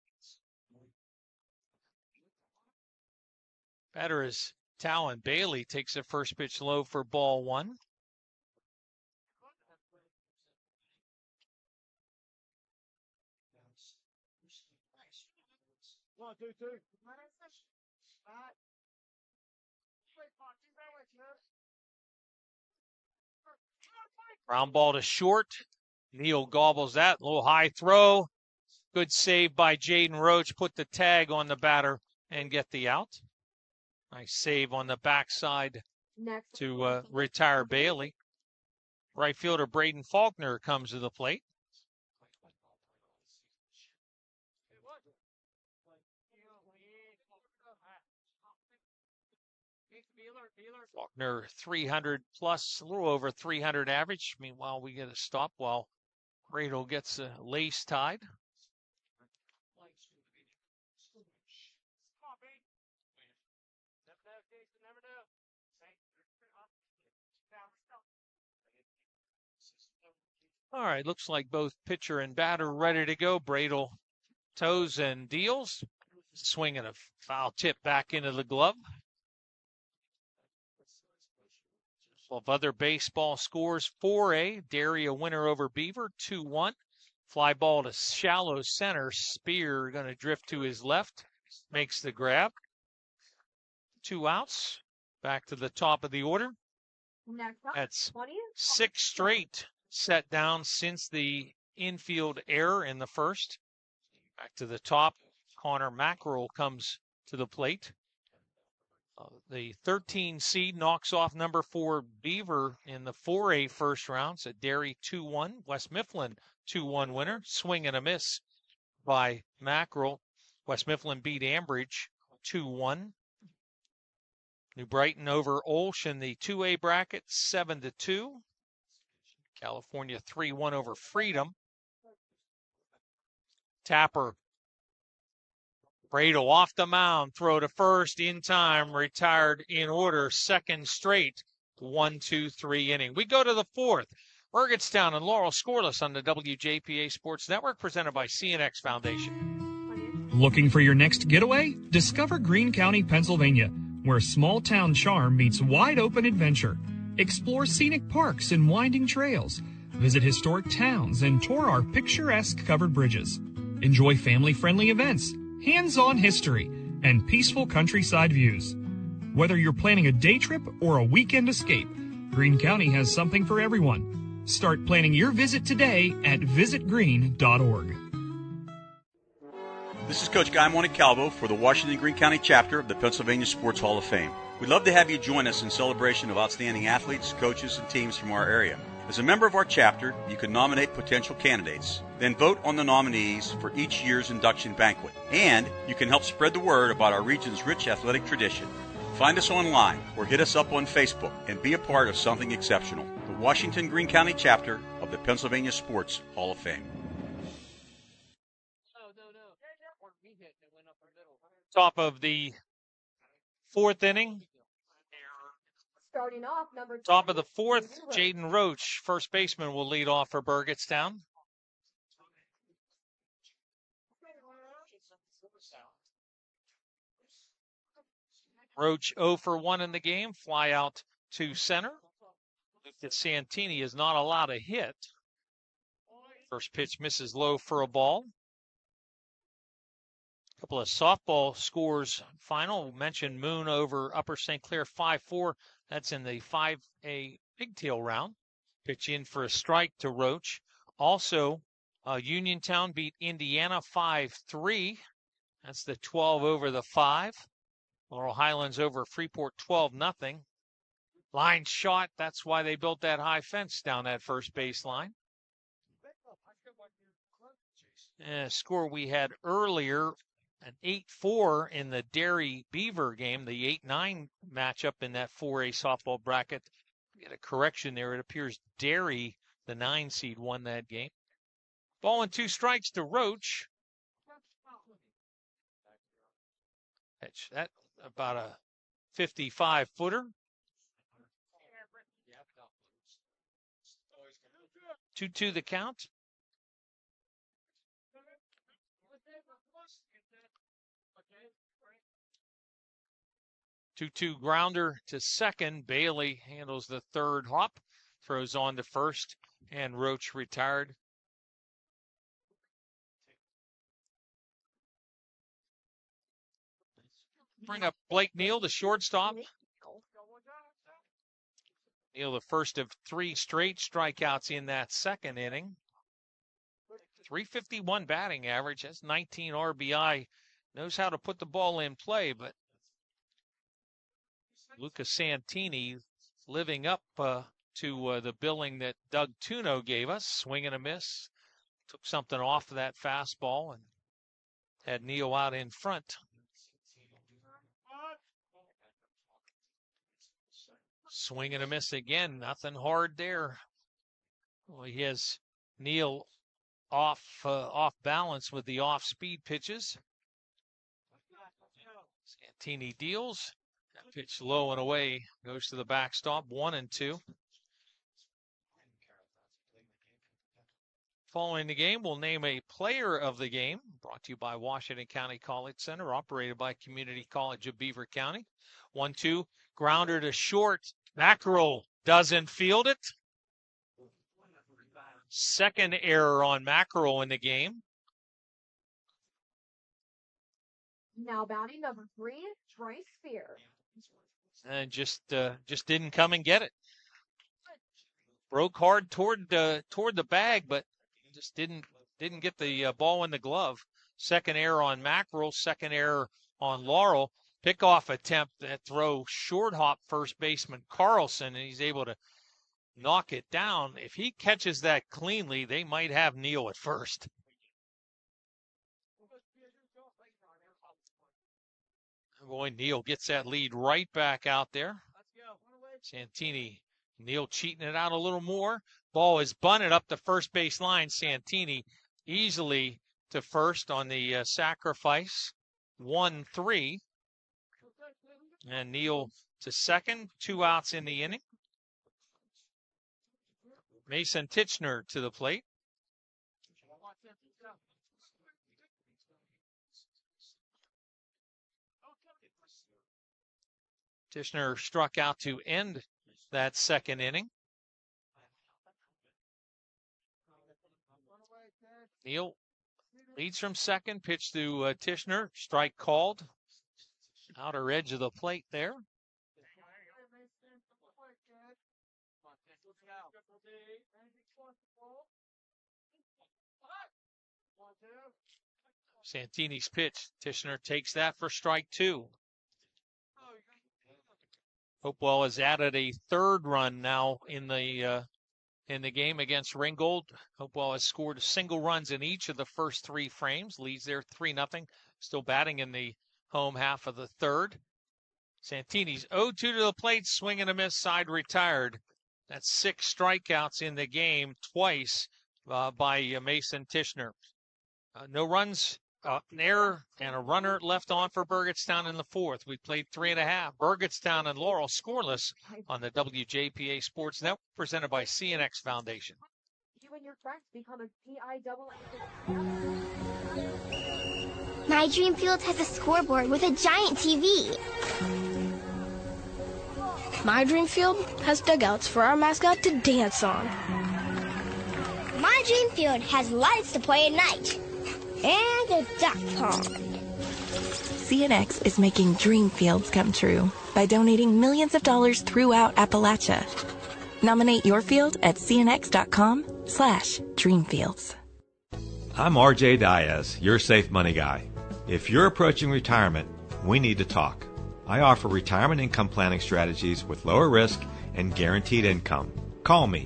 Batter is Talon Bailey, takes the first pitch low for ball one. Ground ball to short. Neal gobbles that. A little high throw. Good save by Jaden Roach. Put the tag on the batter and get the out. Nice save on the backside to retire Bailey. Right fielder Braden Faulkner comes to the plate. Faulkner 300 plus, a little over 300 average. Meanwhile, we get a stop while Bradel gets a lace tied. All right, looks like both pitcher and batter ready to go. Bradel toes and deals. Swinging a foul tip back into the glove. Of other baseball scores, 4A, Derry a winner over Beaver, 2-1. Fly ball to shallow center. Spear going to drift to his left. Makes the grab. 2 outs. Back to the top of the order. That's 6 straight set down since the infield error in the first. Back to the top. Connor Mackerel comes to the plate. The 13 seed knocks off number 4 Beaver in the 4A first round. So Derry 2-1. West Mifflin 2-1 winner. Swing and a miss by Mackerel. West Mifflin beat Ambridge 2-1. New Brighton over Olsh in the 2A bracket 7-2. California 3-1 over Freedom. Tapper. Bradel off the mound, throw to first in time, retired in order, second straight, 1-2-3 inning. We go to the fourth. Burgettstown and Laurel scoreless on the WJPA Sports Network, presented by CNX Foundation. Looking for your next getaway? Discover Greene County, Pennsylvania, where small-town charm meets wide-open adventure. Explore scenic parks and winding trails. Visit historic towns and tour our picturesque covered bridges. Enjoy family-friendly events, hands-on history, and peaceful countryside views. Whether you're planning a day trip or a weekend escape, Greene County has something for everyone. Start planning your visit today at visitgreene.org. This is Coach Guy Montecalvo for the Washington Greene County chapter of the Pennsylvania Sports Hall of Fame. We'd love to have you join us in celebration of outstanding athletes, coaches, and teams from our area. As a member of our chapter, you can nominate potential candidates, then vote on the nominees for each year's induction banquet. And you can help spread the word about our region's rich athletic tradition. Find us online or hit us up on Facebook and be a part of something exceptional. The Washington Greene County chapter of the Pennsylvania Sports Hall of Fame. Top of the fourth inning. Starting off, number Top of the fourth, Jaden Roach, first baseman, will lead off for Burgettstown. Roach 0 for 1 in the game, fly out to center. Lucas Santini is not allowed a hit. First pitch misses low for a ball. Couple of softball scores final. Mentioned Moon over Upper St. Clair 5-4. That's in the 5A pigtail round. Pitch in for a strike to Roach. Also, Uniontown beat Indiana 5-3. That's the 12 over the 5. Laurel Highlands over Freeport 12-0. Line shot. That's why they built that high fence down that first baseline. Score we had earlier, an 8-4 in the Derry Beaver game, the 8-9 matchup in that 4A softball bracket. Get a correction there. It appears Derry, the 9 seed, won that game. Ball and 2 strikes to Roach. Pitch that about a 55-footer. 2-2 the count. 2-2 grounder to second. Bailey handles the third hop, throws on to first, and Roach retired. Bring up Blake Neal, the shortstop. Neal, the first of 3 straight strikeouts in that second inning. 351 batting average. That's 19 RBI. Knows how to put the ball in play, but Lucas Santini living up to the billing that Doug Tuno gave us. Swing and a miss. Took something off of that fastball and had Neal out in front. Swing and a miss again. Nothing hard there. Well, he has Neal off balance with the off-speed pitches. Santini deals. That pitch low and away. Goes to the backstop. 1-2. Following the game, we'll name a player of the game. Brought to you by Washington County College Center. Operated by Community College of Beaver County. 1-2. Grounder to short. Mackerel doesn't field it. Second error on Mackerel in the game. Now batting number 3, Troy Spear. And just didn't come and get it. Broke hard toward the bag, but just didn't get the ball in the glove. Second error on Mackerel. Second error on Laurel. Pickoff attempt, that throw, short hop first baseman Carlson, and he's able to knock it down. If he catches that cleanly, they might have Neal at first. Boy, Neal gets that lead right back out there. Santini, Neal cheating it out a little more. Ball is bunted up the first base line. Santini easily to first on the sacrifice. 1-3. And Neal to second. 2 outs in the inning. Mason Titchener to the plate. Titchener struck out to end that second inning. Neal leads from second. Pitch to Titchener. Strike called. Outer edge of the plate there. Santini's pitch. Titchener takes that for strike 2. Hopewell has added a third run now in the game against Ringgold. Hopewell has scored single runs in each of the first 3 frames. Leads there 3-0. Still batting in the home half of the third. Santini's 0-2 to the plate. Swing and a miss. Side retired. That's 6 strikeouts in the game. Twice by Mason Titchener. No runs. An error and a runner left on for Burgettstown in the 4th. We played 3.5. Burgettstown and Laurel scoreless on the WJPA Sports Network, presented by CNX Foundation. You and your friends become a PIAA. My Dream Field has a scoreboard with a giant TV. My Dream Field has dugouts for our mascot to dance on. My Dream Field has lights to play at night. And a duck pond. CNX is making dream fields come true by donating millions of dollars throughout Appalachia. Nominate your field at cnx.com/dreamfields. I'm RJ Diaz, your safe money guy. If you're approaching retirement, we need to talk. I offer retirement income planning strategies with lower risk and guaranteed income. Call me,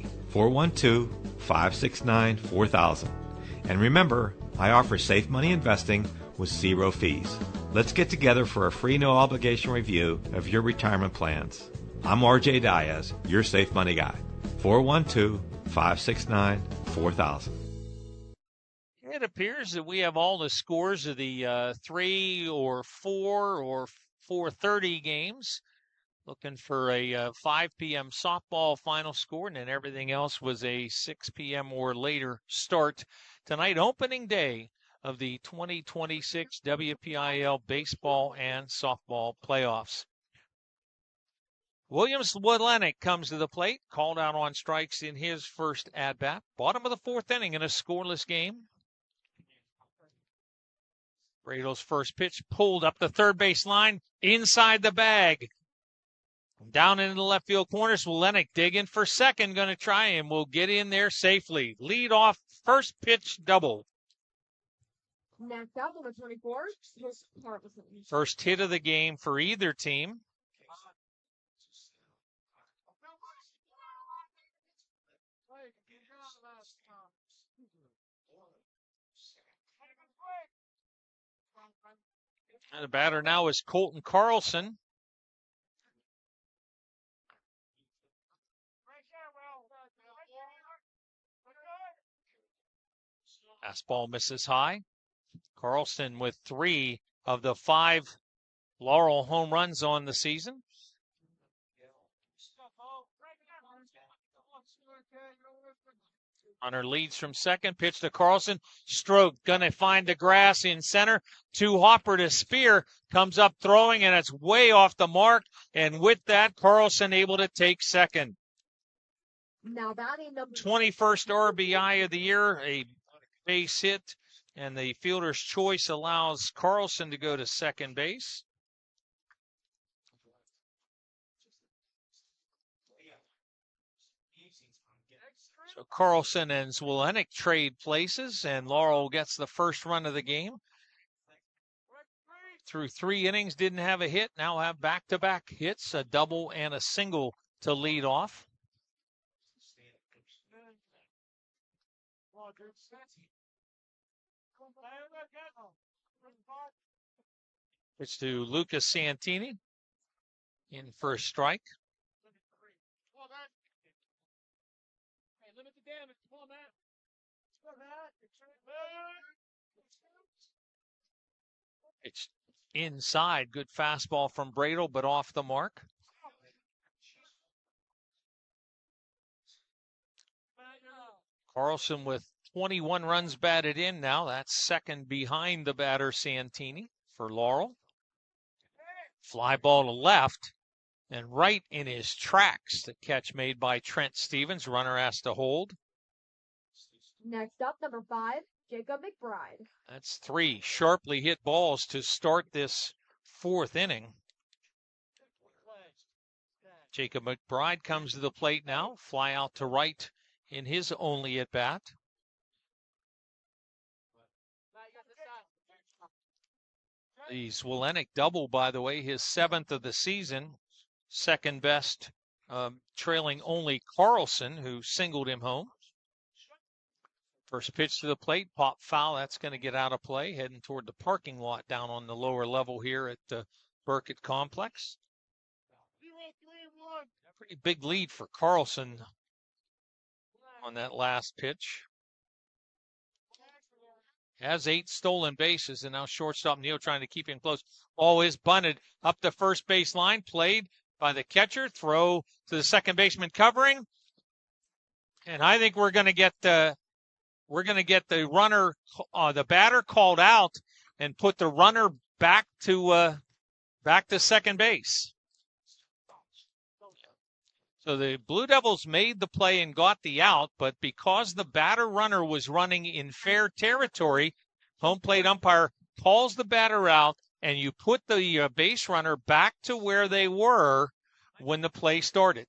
412-569-4000. And remember, I offer safe money investing with 0 fees. Let's get together for a free no obligation review of your retirement plans. I'm RJ Diaz, your safe money guy. 412-569-4000. It appears that we have all the scores of the 3 or 4 or 4:30 games. Looking for a 5 p.m. softball final score, and then everything else was a 6 p.m. or later start tonight, opening day of the 2026 WPIAL baseball and softball playoffs. Williams Woodlenick comes to the plate, called out on strikes in his first at-bat. Bottom of the 4th inning in a scoreless game. Bradle's first pitch pulled up the third base line, inside the bag. Down into the left field corners, Woodlenick digging for second, going to try and will get in there safely. Lead off first pitch double. Next up, number 24, First hit of the game for either team. And the batter now is Colton Carlson. Fastball misses high. Carlson with 3 of the 5 Laurel home runs on the season. Hunter leads from second. Pitch to Carlson. Stroke gonna find the grass in center. To Hopper to Spear. Comes up throwing, and it's way off the mark. And with that, Carlson able to take second. Now batting number 21st RBI of the year, a base hit, and the fielder's choice allows Carlson to go to second base. So Carlson and Woodlenick trade places, and Laurel gets the first run of the game. Through 3 innings, didn't have a hit. Now have back-to-back hits, a double and a single to lead off. It's to Lucas Santini in first strike. It's inside. Good fastball from Bradle, but off the mark. Carlson with 21 runs batted in now. That's second behind the batter Santini for Laurel. Fly ball to left and right in his tracks. The catch made by Trent Stevens. Runner has to hold. Next up, number 5, Jacob McBride. That's 3 sharply hit balls to start this 4th inning. Jacob McBride comes to the plate now. Fly out to right in his only at bat. The Woodlenick double, by the way, his 7th of the season. Second best, trailing only Carlson, who singled him home. First pitch to the plate, pop foul. That's going to get out of play, heading toward the parking lot down on the lower level here at the Burkett Complex. Pretty big lead for Carlson on that last pitch. Has 8 stolen bases, and now shortstop Neal trying to keep him close. Ball is bunted up the first base line, played by the catcher. Throw to the second baseman covering, and I think we're going to get the runner, the batter called out, and put the runner back to second base. So the Blue Devils made the play and got the out, but because the batter runner was running in fair territory, home plate umpire calls the batter out, and you put the base runner back to where they were when the play started.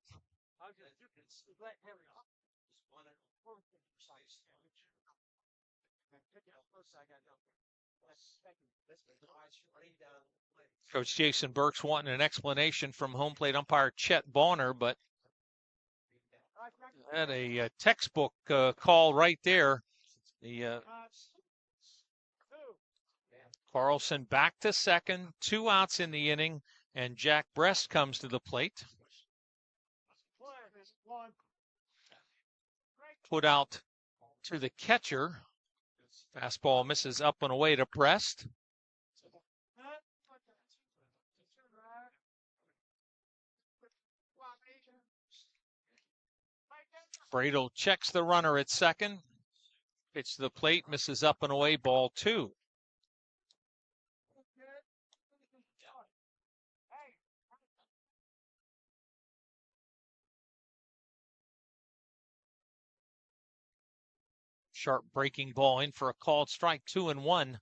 Coach Jason Burks wanting an explanation from home plate umpire Chet Bonner, but had a textbook call right there. The Carlson back to second, 2 outs in the inning, and Jack Brest comes to the plate. Put out to the catcher. Fastball misses up and away to Brest. Bradle checks the runner at second. Pitch to the plate, misses up and away, ball 2. Sharp breaking ball in for a called strike, 2-1.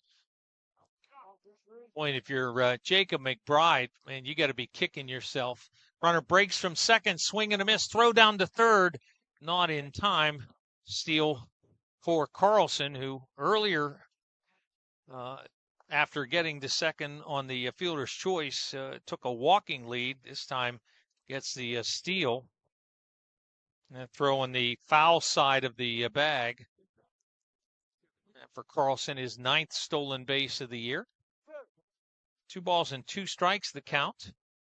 Boy, if you're Jacob McBride, man, you got to be kicking yourself. Runner breaks from second, swing and a miss, throw down to third, not in time. Steal for Carlson, who earlier, after getting to second on the fielder's choice, took a walking lead. This time gets the steal. And throw on the foul side of the bag. For Carlson, his 9th stolen base of the year. 2 balls and 2 strikes, the count.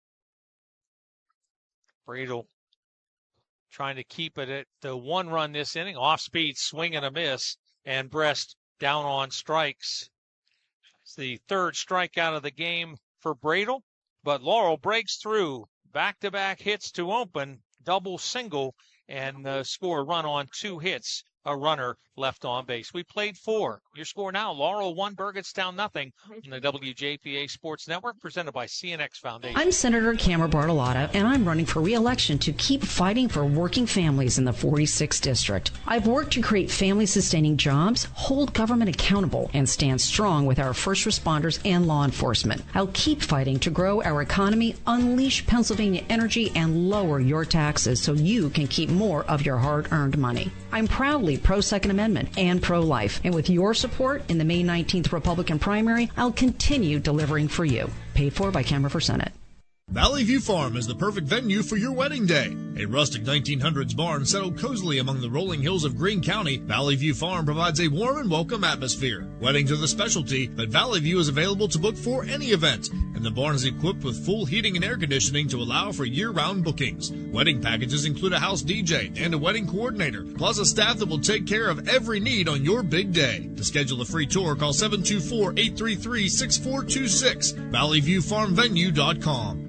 Bradle trying to keep it at the 1 run this inning. Off speed, swing and a miss, and Brest down on strikes. It's the 3rd strikeout of the game for Bradle, but Laurel breaks through. Back-to-back hits to open, double single, and score a run on 2 hits. A runner left on base. We played 4. Your score now, Laurel 1, Burgettstown 0 on the WJPA Sports Network, presented by CNX Foundation. I'm Senator Cameron Bartolotta, and I'm running for re-election to keep fighting for working families in the 46th District. I've worked to create family-sustaining jobs, hold government accountable, and stand strong with our first responders and law enforcement. I'll keep fighting to grow our economy, unleash Pennsylvania energy, and lower your taxes so you can keep more of your hard-earned money. I'm proudly pro-Second Amendment and pro-life, and with your support in the May 19th Republican primary, I'll continue delivering for you. Paid for by Cameron for Senate. Valley View Farm is the perfect venue for your wedding day. A rustic 1900s barn settled cozily among the rolling hills of Greene County, Valley View Farm provides a warm and welcome atmosphere. Weddings are the specialty, but Valley View is available to book for any event, and the barn is equipped with full heating and air conditioning to allow for year-round bookings. Wedding packages include a house DJ and a wedding coordinator, plus a staff that will take care of every need on your big day. To schedule a free tour, call 724-833-6426, valleyviewfarmvenue.com.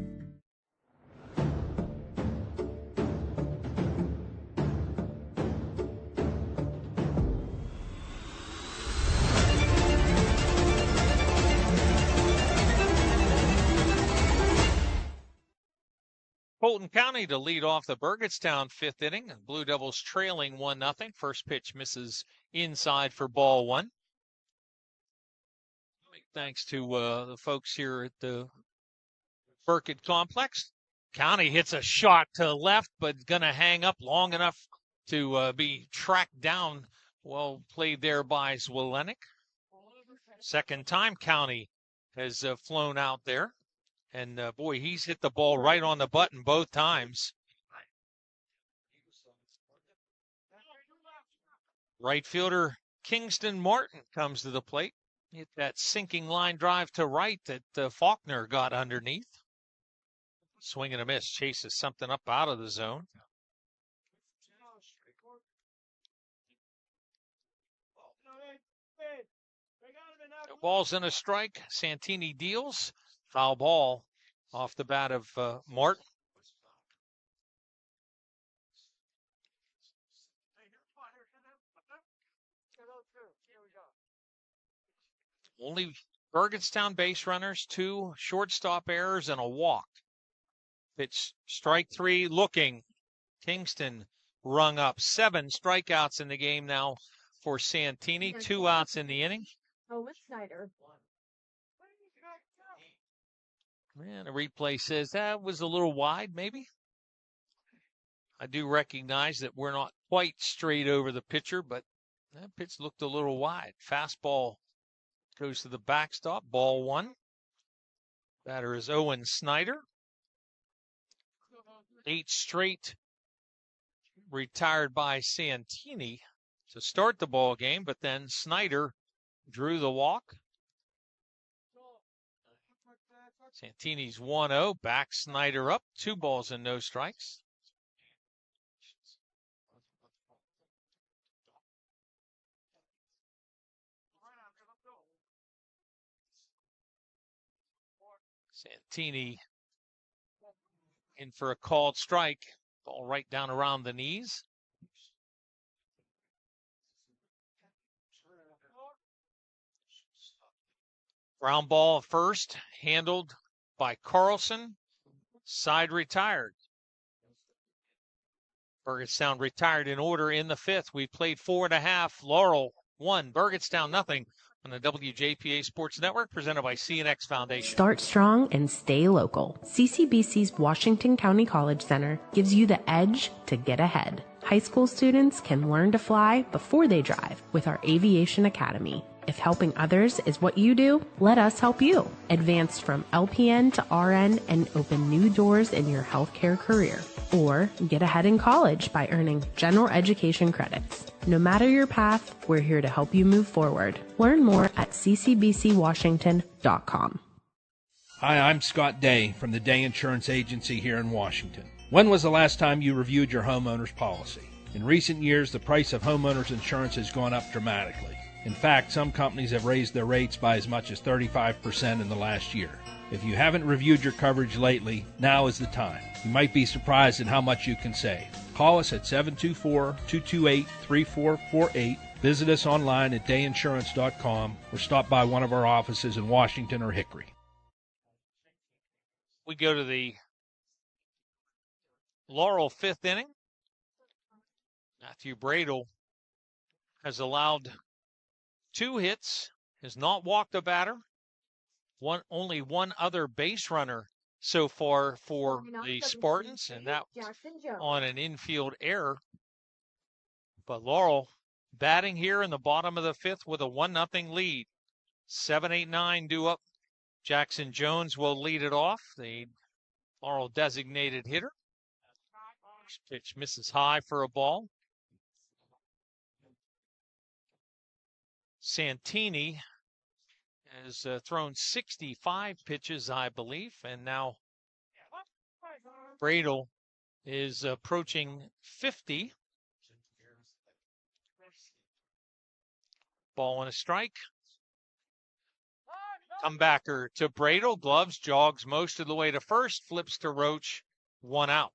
Fulton County to lead off the Burgettstown 5th inning. Blue Devils trailing 1-0. First pitch misses inside for ball 1. Big thanks to the folks here at the Burkett Complex. County hits a shot to left, but going to hang up long enough to be tracked down. Well played there by Zwolenick. Second time County has flown out there. And, boy, he's hit the ball right on the button both times. Right fielder Kingston Martin comes to the plate. Hit that sinking line drive to right that Faulkner got underneath. Swing and a miss. Chases something up out of the zone. No balls and a strike. Santini deals. Foul ball off the bat of Martin. Only Burgettstown base runners, 2 shortstop errors, and a walk. Pitch strike 3 looking. Kingston rung up 7 strikeouts in the game now for Santini. 2 outs in the inning. Oh, Miss Snyder. And a replay says that was a little wide, maybe. I do recognize that we're not quite straight over the pitcher, but that pitch looked a little wide. Fastball goes to the backstop, ball 1. Batter is Owen Snyder. 8 straight retired by Santini to start the ball game, but then Snyder drew the walk. Santini's 1-0, back Snyder up, 2 balls and no strikes. Santini in for a called strike. Ball right down around the knees. Ground ball first, handled by Carlson. Side retired. Burgettstown retired in order in the 5th. We played 4.5. Laurel 1. Burgettstown nothing. On the WJPA Sports Network, presented by CNX Foundation. Start strong and stay local. CCBC's Washington County College Center gives you the edge to get ahead. High school students can learn to fly before they drive with our Aviation Academy. If helping others is what you do, let us help you. Advance from LPN to RN and open new doors in your healthcare career. Or get ahead in college by earning general education credits. No matter your path, we're here to help you move forward. Learn more at ccbcwashington.com. Hi, I'm Scott Day from the Day Insurance Agency here in Washington. When was the last time you reviewed your homeowner's policy? In recent years, the price of homeowners insurance has gone up dramatically. In fact, some companies have raised their rates by as much as 35% in the last year. If you haven't reviewed your coverage lately, now is the time. You might be surprised at how much you can save. Call us at 724-228-3448. Visit us online at dayinsurance.com or stop by one of our offices in Washington or Hickory. We go to the Laurel 5th inning. Matthew Bradle has allowed 2 hits, has not walked a batter. Only one other base runner so far for the Spartans, and that on an infield error. But Laurel batting here in the bottom of the 5th with a 1-0 lead. 7-8-9 due up. Jackson Jones will lead it off, the Laurel designated hitter. Pitch misses high for a ball. Santini has thrown 65 pitches, I believe, and now Bradle is approaching 50. Ball and a strike. Comebacker to Bradle. Gloves, jogs most of the way to first, flips to Roach, 1 out.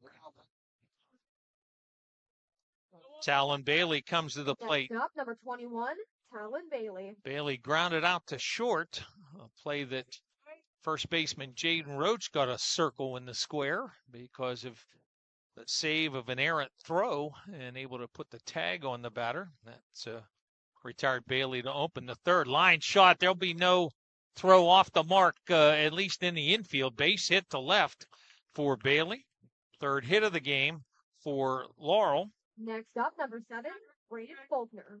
Talon Bailey comes to the plate. Next up, number 21, Talon Bailey. Bailey grounded out to short, a play that first baseman Jaden Roach got a circle in the square because of the save of an errant throw and able to put the tag on the batter. That's retired Bailey to open the 3rd. Line shot. There'll be no throw off the mark, at least in the infield. Base hit to left for Bailey. 3rd hit of the game for Laurel. Next up, number 7, Braden Faulkner.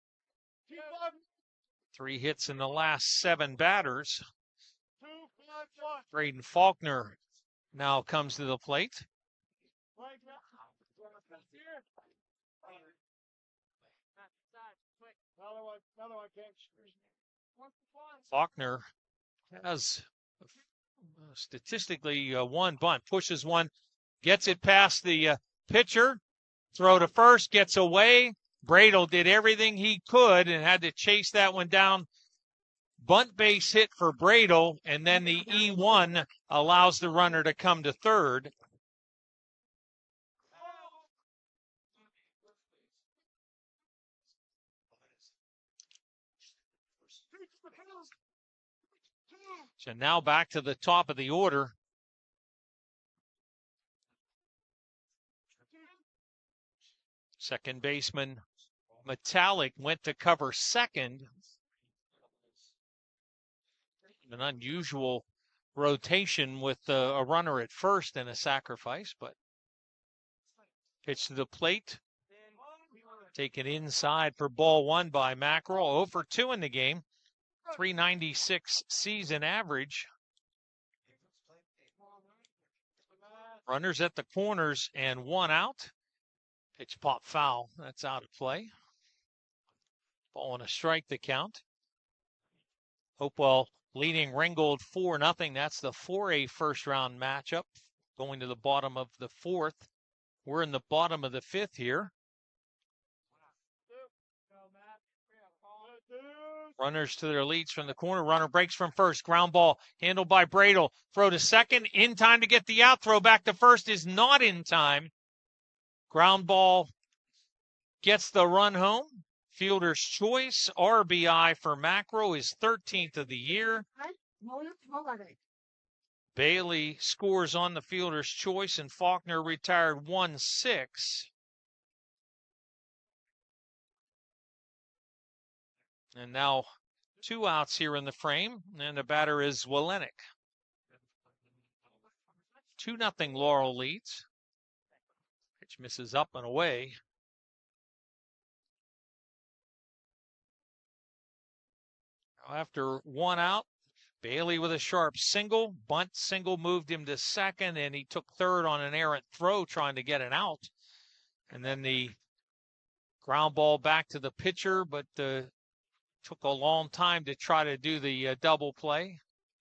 3 hits in the last 7 batters. Braden Faulkner now comes to the plate. Faulkner has statistically 1 bunt, pushes 1, gets it past the pitcher, throw to first, gets away. Bradle did everything he could and had to chase that one down. Bunt base hit for Bradle, and then the E1 allows the runner to come to 3rd. So now back to the top of the order. Second baseman Metallic went to cover second. An unusual rotation with a runner at first and a sacrifice, but pitch to the plate. Taken inside for ball 1 by Mackerel. 0 for 2 in the game. .396 season average. Runners at the corners and one out. Pitch pop foul. That's out of play. Ball and a strike to count. Hopewell leading Ringgold 4-0. That's the 4A first round matchup. Going to the bottom of the fourth. We're in the bottom of the fifth here. Runners to their leads from the corner. Runner breaks from first. Ground ball handled by Bradle. Throw to second. In time to get the out. Throw back to first is not in time. Ground ball gets the run home. Fielder's choice. RBI for Macro, his 13th of the year. Bailey scores on the fielder's choice, and Faulkner retired 1-6. And now 2 outs here in the frame, and the batter is Walenek. 2-0 Laurel leads. Pitch misses up and away. After 1 out, Bailey with a sharp single. Bunt single moved him to second, and he took third on an errant throw trying to get an out. And then the ground ball back to the pitcher, but took a long time to try to do the double play.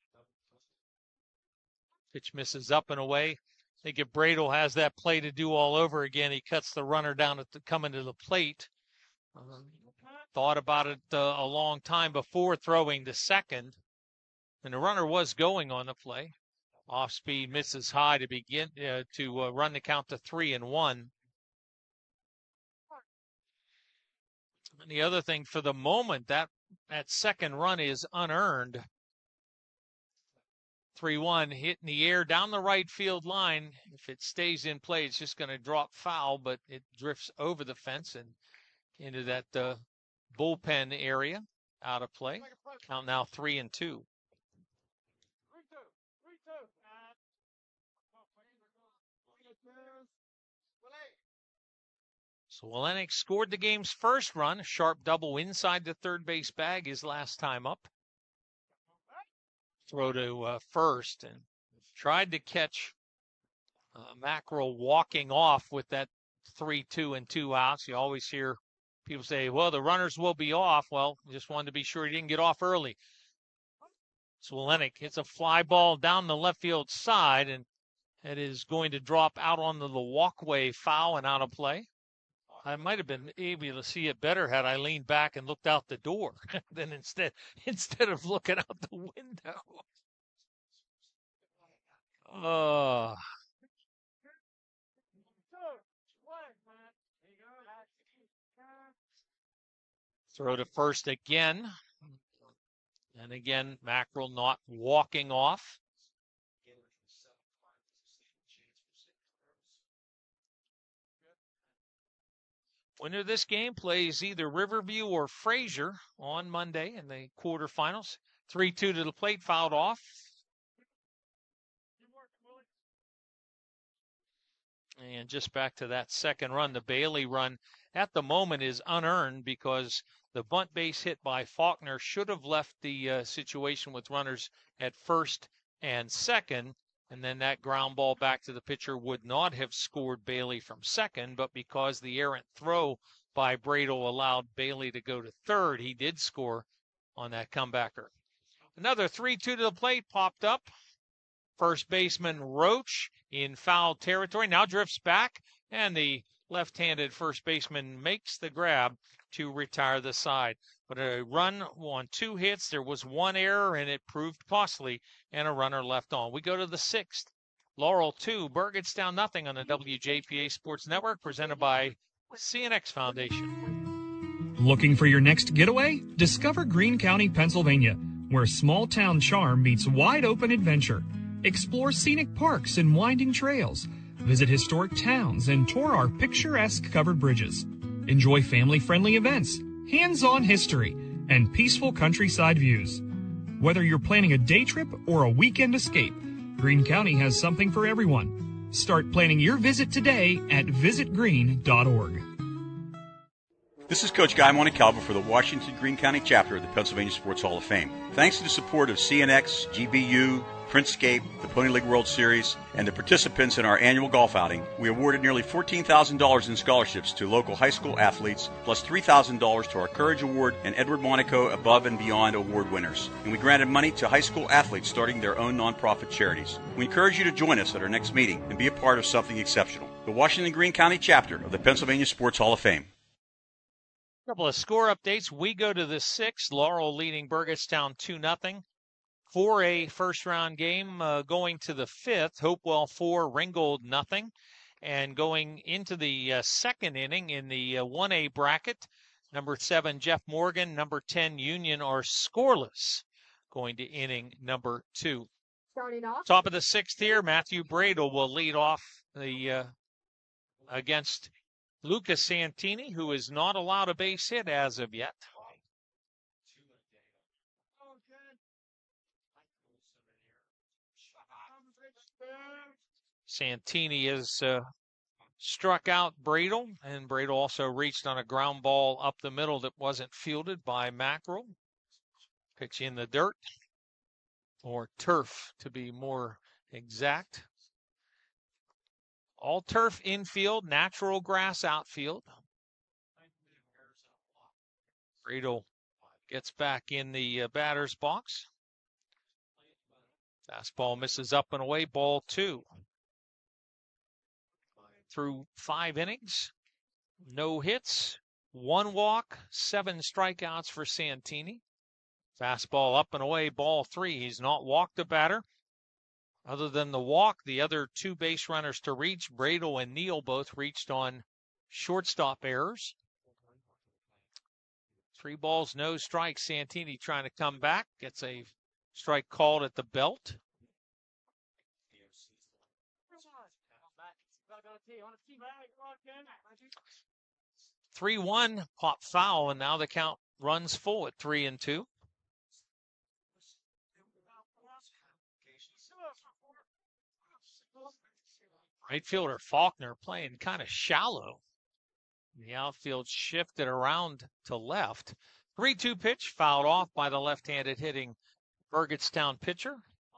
Pitch misses up and away. I think if Bradle has that play to do all over again, he cuts the runner down at coming to the plate. Thought about it a long time before throwing to second. And the runner was going on the play. Off speed, misses high to begin to run the count to 3-1. And the other thing for the moment, that second run is unearned. 3-1 hit in the air down the right field line. If it stays in play, it's just going to drop foul, but it drifts over the fence and into that bullpen area, out of play. Count now 3-2. So Walenek scored the game's first run. A sharp double inside the third base bag his last time up. Throw to first, and tried to catch Mackerel walking off with that 3-2 and 2 outs. You always hear people say, well, the runners will be off. Well, just wanted to be sure he didn't get off early. So Walenek hits a fly ball down the left field side, and it is going to drop out onto the walkway, foul and out of play. I might have been able to see it better had I leaned back and looked out the door than instead of looking out the window. Throw to first again. And again, Mackerel not walking off. Winner of this game plays either Riverview or Fraser on Monday in the quarterfinals. 3-2 to the plate, fouled off. And just back to that second run, the Bailey run at the moment is unearned because the bunt base hit by Faulkner should have left the situation with runners at first and second. And then that ground ball back to the pitcher would not have scored Bailey from second, but because the errant throw by Bradle allowed Bailey to go to third, he did score on that comebacker. Another 3-2 to the plate popped up. First baseman Roach in foul territory, now drifts back, and the left-handed first baseman makes the grab to retire the side. But a run on 2 hits, there was 1 error, and it proved costly, and a runner left on. We go to the 6th. Laurel 2, Burgettstown 0 on the WJPA Sports Network, presented by CNX Foundation. Looking for your next getaway? Discover Greene County, Pennsylvania, where small-town charm meets wide-open adventure. Explore scenic parks and winding trails. Visit historic towns and tour our picturesque covered bridges. Enjoy family-friendly events, hands-on history, and peaceful countryside views. Whether you're planning a day trip or a weekend escape, Greene County has something for everyone. Start planning your visit today at visitgreene.org. This is Coach Guy Montecalvo for the Washington Greene County chapter of the Pennsylvania Sports Hall of Fame. Thanks to the support of CNX, GBU, Printscape, the Pony League World Series, and the participants in our annual golf outing, we awarded nearly $14,000 in scholarships to local high school athletes, plus $3,000 to our Courage Award and Edward Monaco Above and Beyond Award winners. And we granted money to high school athletes starting their own nonprofit charities. We encourage you to join us at our next meeting and be a part of something exceptional. The Washington Greene County chapter of the Pennsylvania Sports Hall of Fame. Couple of score updates. We go to the 6th. Laurel leading Burgettstown 2-0. For a first-round game, going to the 5th. Hopewell 4, Ringgold 0. And going into the second inning in the 1A bracket, number 7, Jeff Morgan, number 10, Union are scoreless going to inning number 2. Starting off. Top of the 6th here, Matthew Bradle will lead off the against Lucas Santini, who is not allowed a base hit as of yet. Santini has struck out Bradle, and Bradle also reached on a ground ball up the middle that wasn't fielded by Mackerel. Pitch in the dirt, or turf to be more exact. All turf infield, natural grass outfield. Bradle gets back in the batter's box. Fastball misses up and away, ball 2. Through 5 innings, no hits, 1 walk, 7 strikeouts for Santini. Fastball up and away, ball 3. He's not walked a batter. Other than the walk, the other 2 base runners to reach, Bradle and Neal, both reached on shortstop errors. 3 balls, no strikes. Santini trying to come back. Gets a strike called at the belt. 3-1, pop foul, and now the count runs full at 3-2. Right fielder Faulkner playing kind of shallow. The outfield shifted around to left. 3-2 pitch fouled off by the left-handed hitting Burgettstown pitcher.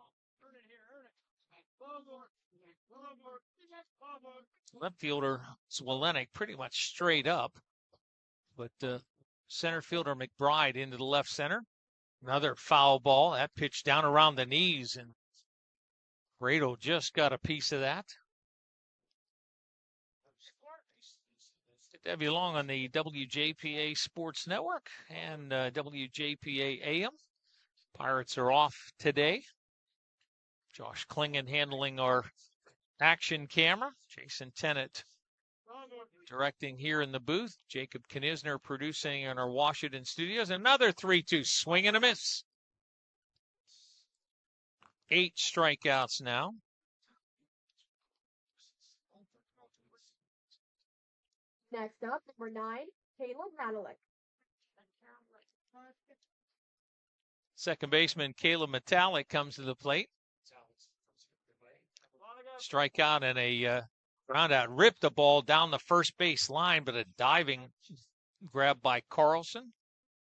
Left fielder Zwolenick pretty much straight up, but center fielder McBride into the left center. Another foul ball. That pitch down around the knees, and Bradle just got a piece of that. Debbie Long on the WJPA Sports Network and WJPA AM. Pirates are off today. Josh Klingon handling our action camera. Jason Tennant directing here in the booth. Jacob Knisner producing in our Washington studios. Another 3-2 swing and a miss. 8 strikeouts now. Next up, number 9, Caleb Matalik. Second baseman Caleb Matalik comes to the plate. Strikeout and a ground out. Ripped the ball down the first base line, but a diving grab by Carlson.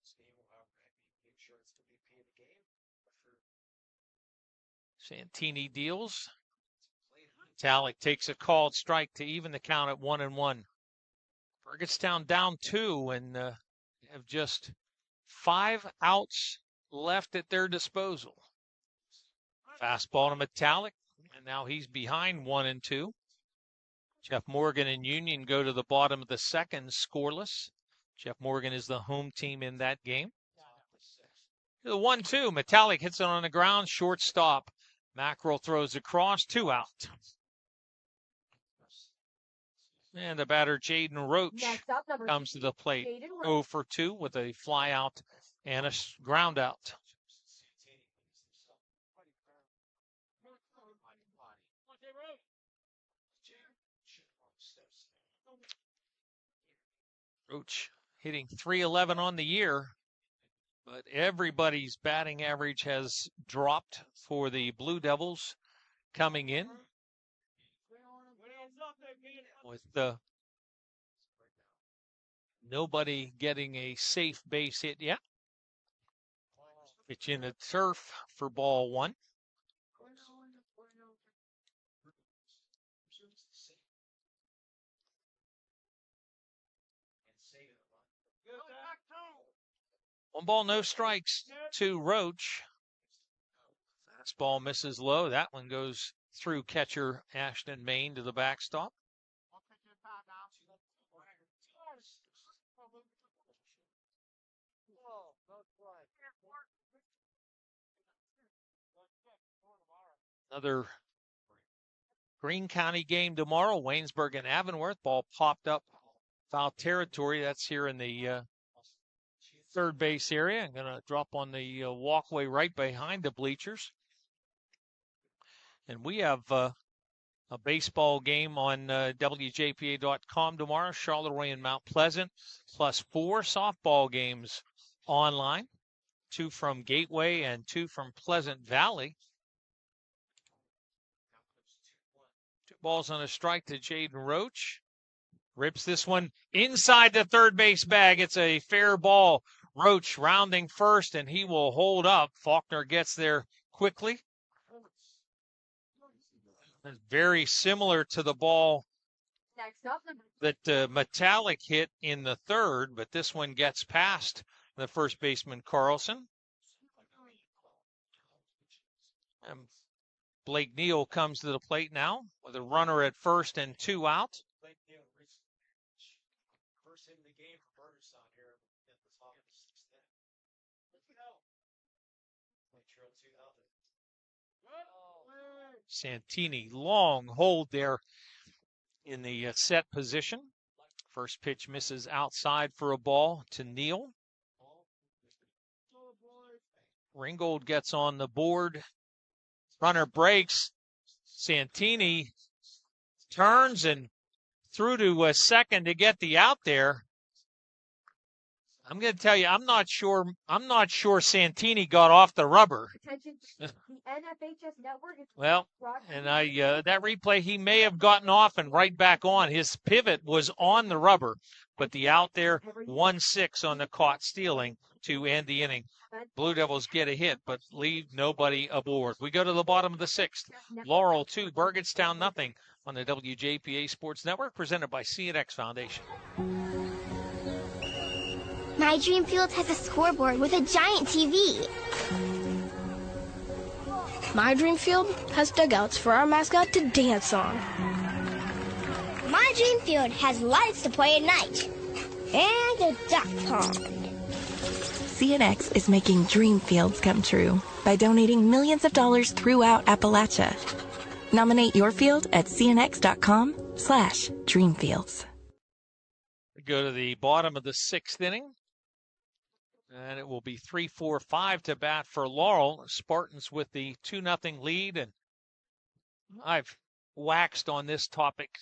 Santini deals. Matalik takes a called strike to even the count at 1-1. Burgettstown down 2 and have just 5 outs left at their disposal. Fastball to Matalik, and now he's behind 1-2. Jeff Morgan and Union go to the bottom of the second scoreless. Jeff Morgan is the home team in that game. The 1-2, Matalik hits it on the ground, shortstop. Mackerel throws across, 2 out. And the batter, Jaden Roach, comes to the plate. 0 for 2 with a fly out and a ground out. Roach hitting .311 on the year, but everybody's batting average has dropped for the Blue Devils coming in. With Nobody getting a safe base hit yet. Pitch in at turf for ball one. One ball, no strikes to Roach. Fastball misses low. That one goes through catcher Ashton Main to the backstop. Another Greene County game tomorrow. Waynesburg and Avonworth. Ball popped up foul territory. That's here in the third base area. I'm going to drop on the walkway right behind the bleachers. And we have a baseball game on WJPA.com tomorrow. Charleroi and Mount Pleasant, plus 4 softball games online. 2 from Gateway and 2 from Pleasant Valley. 2 balls on a strike to Jaden Roach. Rips this one inside the third base bag. It's a fair ball. Roach rounding first, and he will hold up. Faulkner gets there quickly. It's very similar to the ball that Metallic hit in the third, but this one gets past the first baseman, Carlson. And Blake Neal comes to the plate now with a runner at first and 2 out. Santini, long hold there in the set position. First pitch misses outside for a ball to Neal. Ringgold gets on the board. Runner breaks. Santini turns and through to a second to get the out there. I'm going to tell you, I'm not sure Santini got off the rubber. Attention, the NFHS network is Well, and that replay, he may have gotten off and right back on. His pivot was on the rubber, but the out there 1-6 on the caught stealing to end the inning. Blue Devils get a hit, but leave nobody aboard. We go to the bottom of the 6th. Laurel 2, Burgettstown nothing on the WJPA Sports Network, presented by CNX Foundation. My Dream Field has a scoreboard with a giant TV. My Dream Field has dugouts for our mascot to dance on. My Dream Field has lights to play at night. And a duck pond. CNX is making dream fields come true by donating millions of dollars throughout Appalachia. Nominate your field at cnx.com/dreamfields. We go to the bottom of the 6th inning. And it will be 3-4-5 to bat for Laurel. Spartans with the 2-0 lead. And I've waxed on this topic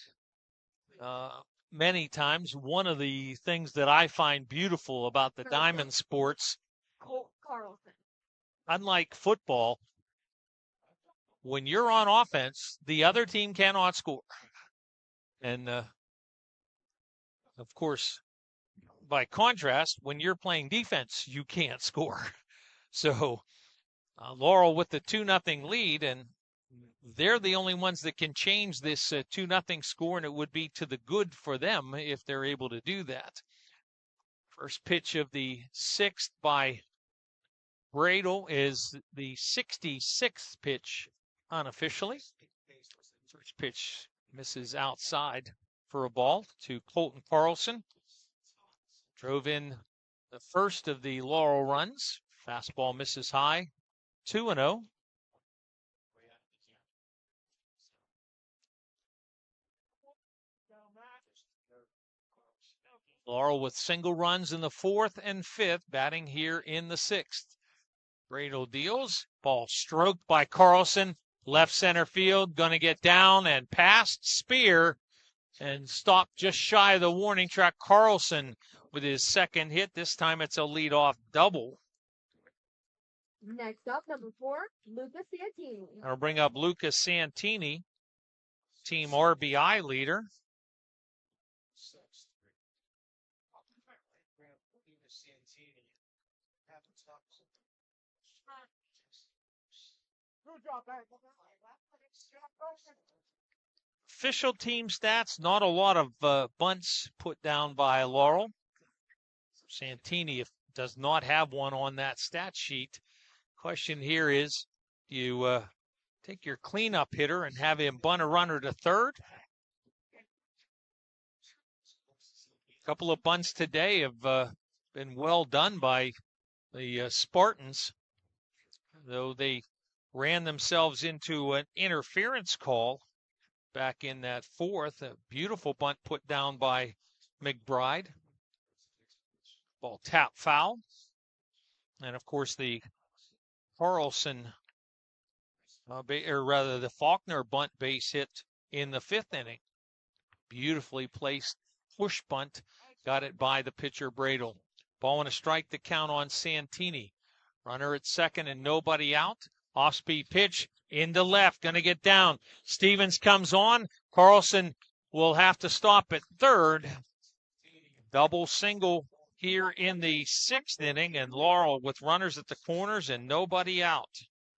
many times. One of the things that I find beautiful about the diamond sports, Carlson. Unlike football, when you're on offense, the other team cannot score. And, of course, by contrast, when you're playing defense, you can't score. So Laurel with the 2-0 lead, and they're the only ones that can change this 2-0 score, and it would be to the good for them if they're able to do that. First pitch of the 6th by Bradle is the 66th pitch unofficially. First pitch misses outside for a ball to Colton Carlson. Drove in the first of the Laurel runs. Fastball misses high. 2-0. Laurel with single runs in the 4th and 5th, batting here in the 6th. Bradle deals. Ball stroked by Carlson. Left center field. Going to get down and past Spear and stop just shy of the warning track. Carlson with his second hit. This time it's a leadoff double. Next up, number 4, Lucas Santini. I'll bring up Lucas Santini, team RBI leader. Official team stats, not a lot of bunts put down by Laurel. Santini does not have one on that stat sheet. Question here is, do you take your cleanup hitter and have him bunt a runner to third? A couple of bunts today have been well done by the Spartans, though they ran themselves into an interference call back in that fourth. A beautiful bunt put down by McBride. Ball tap foul. And of course the Carlson, or rather the Faulkner bunt base hit in the fifth inning. Beautifully placed push bunt. Got it by the pitcher Bradel. Ball and a strike, the count on Santini. Runner at second and nobody out. Off-speed pitch into left. Going to get down. Stevens comes on. Carlson will have to stop at third. Double single here in the sixth inning, and Laurel with runners at the corners and nobody out.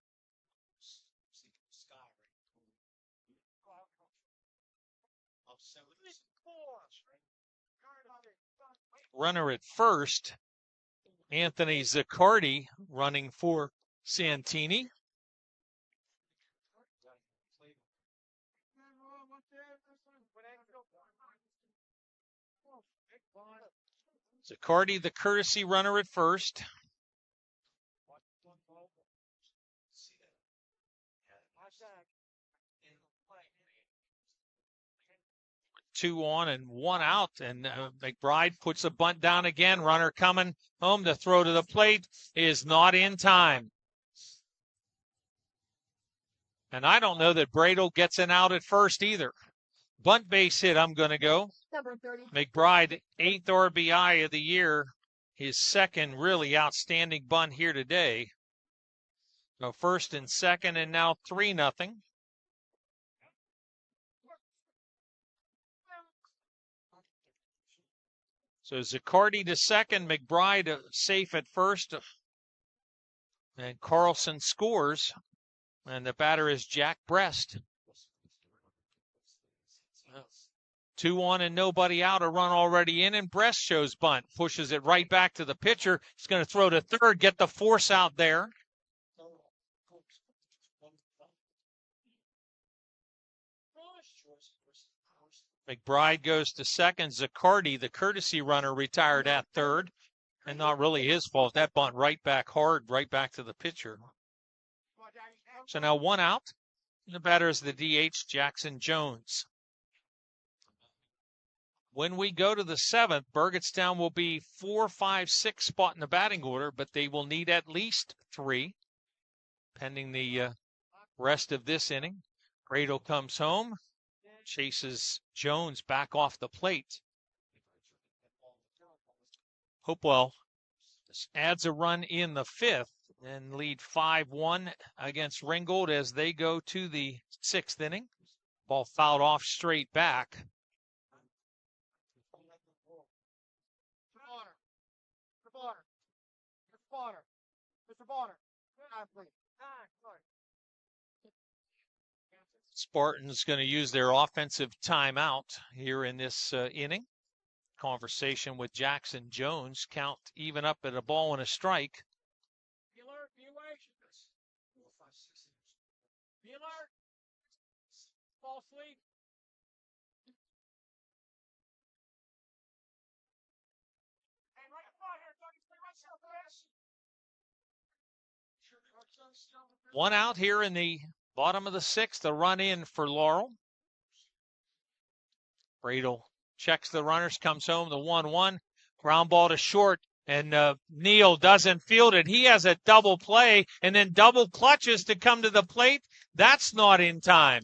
Runner at first, Anthony Zaccardi running for Santini. Zaccardi, the courtesy runner at first. 2 on and 1 out, and McBride puts a bunt down again. Runner coming home to throw to the plate is not in time. And I don't know that Bradel gets an out at first either. Bunt base hit, I'm going to go. McBride, 8th RBI of the year. His second really outstanding bunt here today. So first and second, and now 3-0. So Zaccardi to second, McBride safe at first. And Carlson scores. And the batter is Jack Brest. 2 on and nobody out. A run already in, and Brest shows bunt. Pushes it right back to the pitcher. He's going to throw to third, get the force out there. McBride goes to second. Zaccardi, the courtesy runner, retired at third. And not really his fault. That bunt right back hard, right back to the pitcher. So now 1 out. And the batter is the DH, Jackson Jones. When we go to the 7th, Burgettstown will be 4, 5, 6 spot in the batting order, but they will need at least 3, pending the rest of this inning. Bradel comes home, chases Jones back off the plate. Hopewell adds a run in the 5th and lead 5-1 against Ringgold as they go to the 6th inning. Ball fouled off straight back. Spartans going to use their offensive timeout here in this inning. Conversation with Jackson Jones. Count even up at a ball and a strike. Be alert, be awake. Be alert. Fall asleep. Hey, right up front here, Tony. Play right south, Chris. 1 out here in the bottom of the 6th. A run in for Laurel. Bradel checks the runners, comes home, the 1-1. Ground ball to short, and Neal doesn't field it. He has a double play, and then double clutches to come to the plate. That's not in time.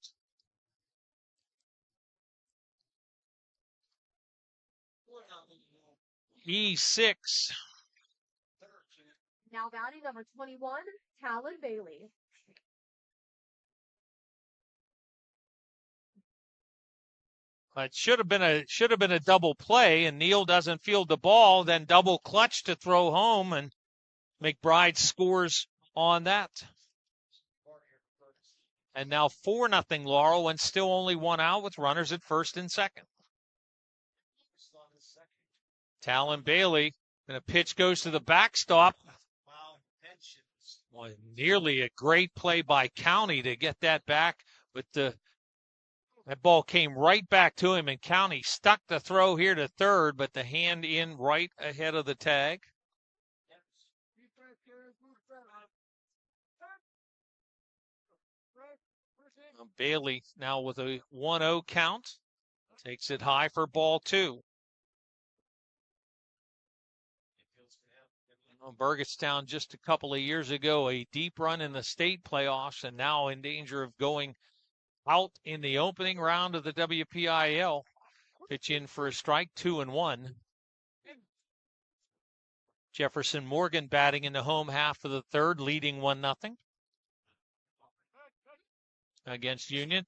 E6. Now batting number 21, Talon Bailey. It should have been a double play, and Neal doesn't field the ball, then double clutch to throw home, and McBride scores on that. And now 4-0 Laurel, and still only one out with runners at first and second. Talon Bailey, and a pitch goes to the backstop. Well, nearly a great play by County to get that back, but that ball came right back to him, and County stuck the throw here to third, but the hand in right ahead of the tag. Bailey now with a 1-0 count. Takes it high for ball 2. Burgettstown just a couple of years ago, a deep run in the state playoffs, and now in danger of going out in the opening round of the WPIAL. Pitch in for a strike, 2-1. Jefferson Morgan batting in the home half of the third, leading 1-0 against Union.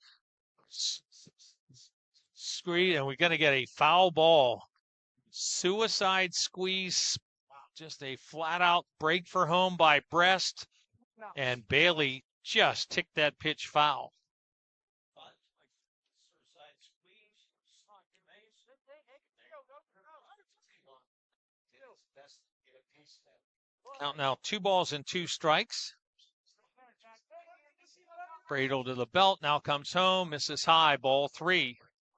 Squeeze, and we're going to get a foul ball. Suicide squeeze. Just a flat-out break for home by Brest, and Bailey just ticked that pitch foul. Count now 2 balls and 2 strikes. Bradle to the belt, now comes home, misses high, ball 3.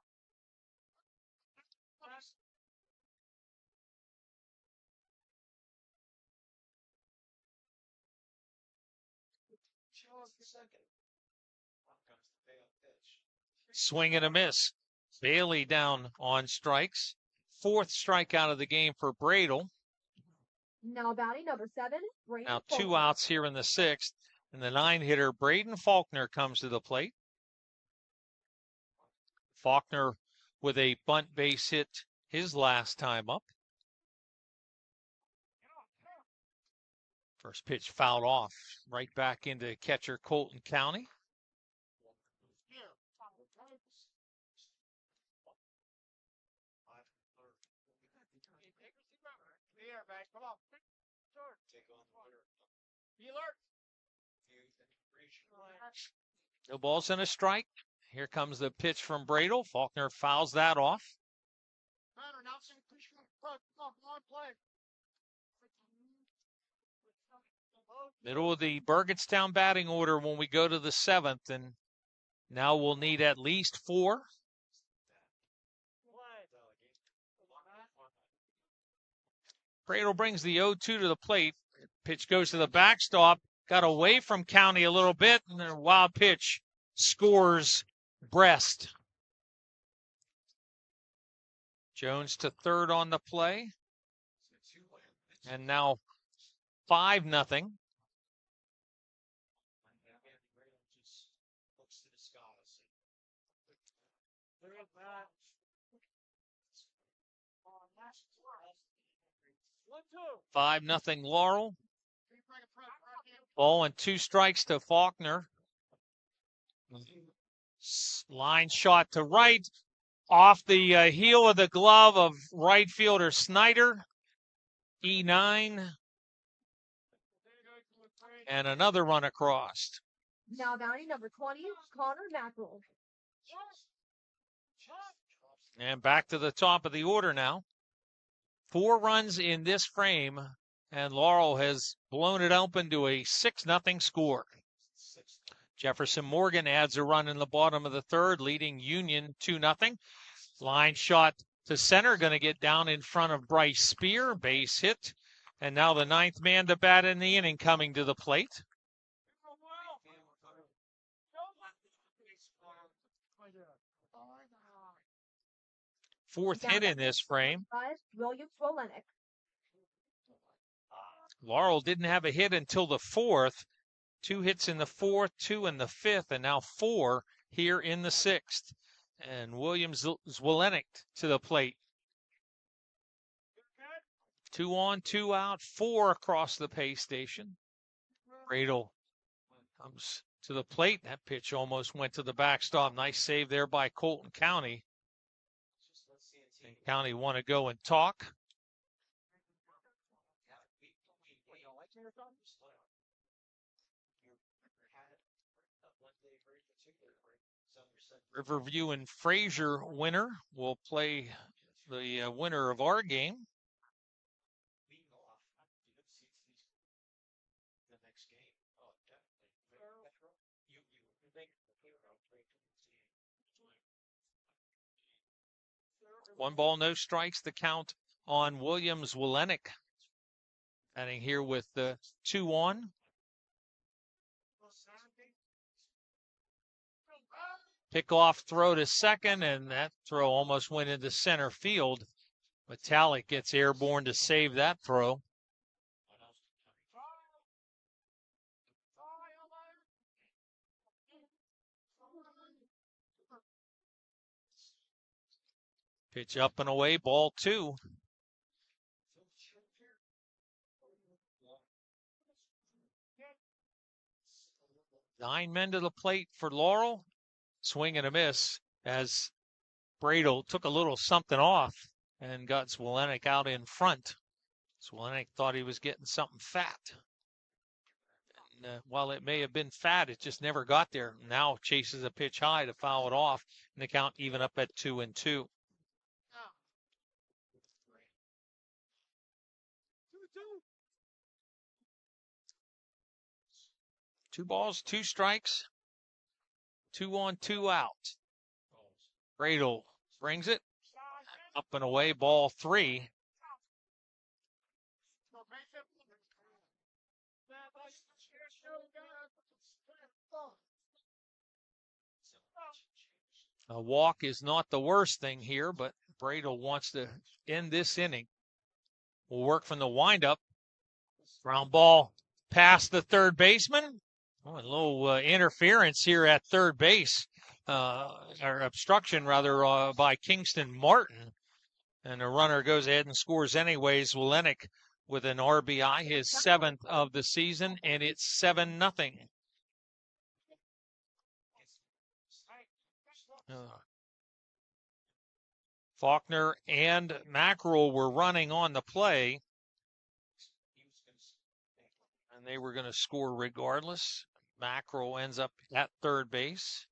Swing and a miss. Bailey down on strikes. 4th strikeout of the game for Bradle. Now batting number 7, Braden Now 2 Faulkner. outs here in the 6th. And the 9-hitter, Braden Faulkner, comes to the plate. Faulkner with a bunt base hit his last time up. First pitch fouled off. Right back into catcher Colton County. No balls and a strike. Here comes the pitch from Bradle. Faulkner fouls that off. Middle of the Burgettstown batting order when we go to the 7th, and now we'll need at least 4. Bradle brings the 0-2 to the plate. Pitch goes to the backstop. Got away from County a little bit, and then a wild pitch scores Brest. Jones to third on the play. And now 5-0. Five nothing Laurel. Ball and 2 strikes to Faulkner. Line shot to right. Off the heel of the glove of right fielder Snyder. E9. And another run across. Now batting number 20, Connor Mackerel. And back to the top of the order now. 4 runs in this frame, and Laurel has blown it open to a 6-0 score. Jefferson Morgan adds a run in the bottom of the 3rd, leading Union 2-0. Line shot to center, going to get down in front of Bryce Spear, base hit. And now the 9th man to bat in the inning coming to the plate. Fourth hit in this frame. William Swolenik. Laurel didn't have a hit until the 4th. 2 hits in the 4th, 2 in the 5th, and now 4 here in the 6th. And William Swolenik to the plate. 2 on, 2 out, 4 across the pay station. Bradle comes to the plate. That pitch almost went to the backstop. Nice save there by Colton County. County want to go and talk. Riverview and Fraser winner will play the winner of our game. One ball, no strikes, the count on Williams-Welenek. Batting here with the 2 on. Pick-off throw to second, and that throw almost went into center field. Metallic gets airborne to save that throw. Pitch up and away, ball 2. Nine men to the plate for Laurel. Swing and a miss as Bradle took a little something off and got Welenek out in front. Welenek thought he was getting something fat. And, while it may have been fat, it just never got there. Now chases a pitch high to foul it off, and the count even up at 2-2. 2 balls, 2 strikes. 2 on, 2 out. Bradle brings it up and away, ball 3. A walk is not the worst thing here, but Bradle wants to end this inning. Will work from the windup. Ground ball past the third baseman. Oh, a little interference here at third base, or obstruction rather, by Kingston Martin. And the runner goes ahead and scores anyways. Welenek with an RBI, his 7th of the season, and it's 7-0. Faulkner and Mackerel were running on the play, and they were going to score regardless. Mackerel ends up at third base.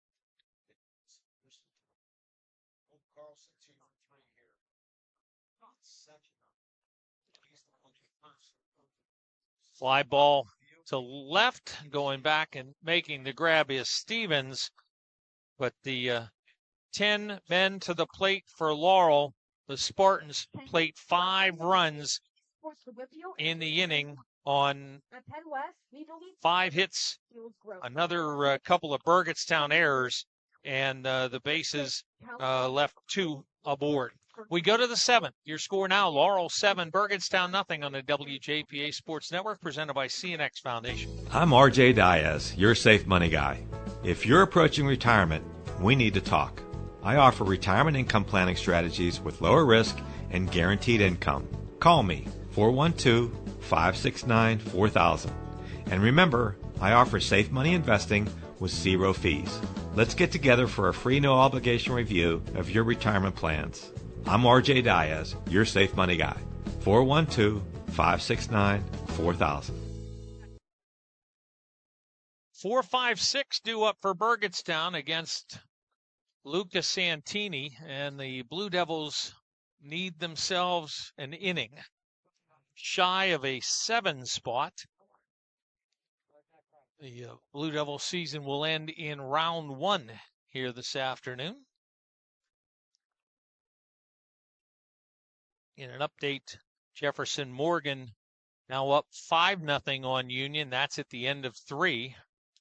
Fly ball to left, going back and making the grab is Stevens, but the 10 men to the plate for Laurel. The Spartans plate 5 runs in the inning on 5 hits, another couple of Burgettstown errors, and the bases left 2 aboard. We go to the 7th. Your score now, Laurel 7, Burgettstown 0 on the WJPA Sports Network, presented by CNX Foundation. I'm RJ Diaz, your safe money guy. If you're approaching retirement, we need to talk. I offer retirement income planning strategies with lower risk and guaranteed income. Call me, 412-569-4000. And remember, I offer safe money investing with 0 fees. Let's get together for a free no obligation review of your retirement plans. I'm RJ Diaz, your safe money guy. 412-569-4000. 4-5-6 due up for Burgettstown against Luca Santini, and the Blue Devils need themselves an inning shy of a 7 spot. The Blue Devil season will end in round 1 here this afternoon. In an update, Jefferson Morgan now up 5-0 on Union. That's at the end of 3.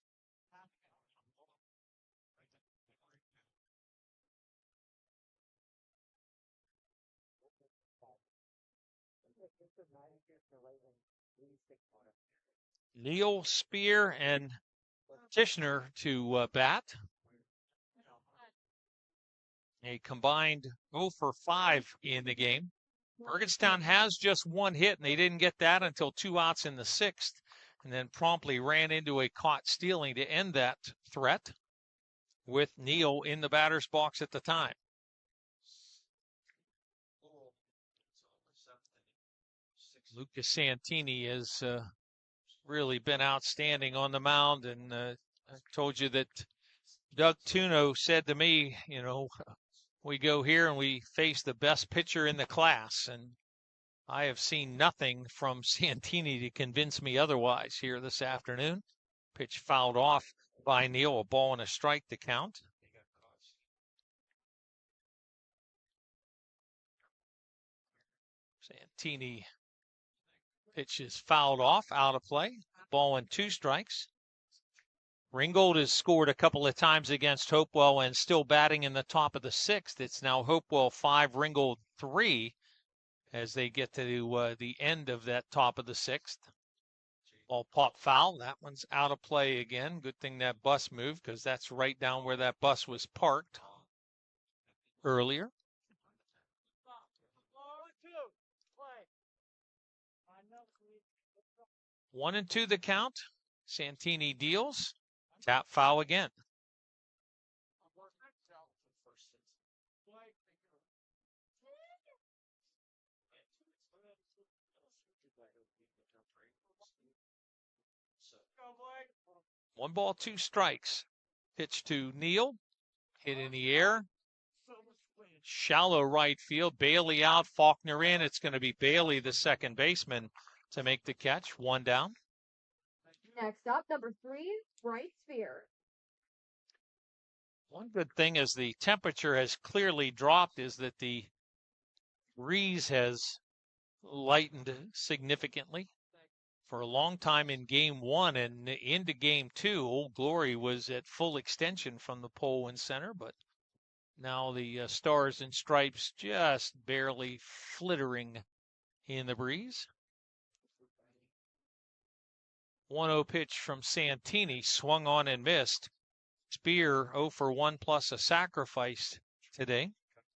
Neal, Spear, and Tishner to bat. A combined 0 for 5 in the game. Burgettstown has just 1 hit, and they didn't get that until 2 outs in the 6th, and then promptly ran into a caught stealing to end that threat with Neal in the batter's box at the time. Lucas Santini has really been outstanding on the mound, and I told you that Doug Tuno said to me, we go here and we face the best pitcher in the class, and I have seen nothing from Santini to convince me otherwise here this afternoon. Pitch fouled off by Neal, a ball and a strike to count. Santini pitch is fouled off, out of play. Ball and 2 strikes. Ringgold has scored a couple of times against Hopewell and still batting in the top of the 6th. It's now Hopewell 5, Ringgold 3 as they get to the end of that top of the 6th. Ball popped foul. That one's out of play again. Good thing that bus moved because that's right down where that bus was parked earlier. 1-2 the count. Santini deals. Tap foul again. One ball, 2 strikes. Pitch to Neal. Hit in the air. Shallow right field. Bailey out, Faulkner in. It's going to be Bailey, the second baseman, to make the catch. 1 down. Next up, number 3, Bryce Spear. One good thing as the temperature has clearly dropped is that the breeze has lightened significantly. For a long time in Game 1 and into Game 2, Old Glory was at full extension from the pole and center, but now the Stars and Stripes just barely flittering in the breeze. 1-0 pitch from Santini, swung on and missed. Spear 0 for 1 plus a sacrifice today.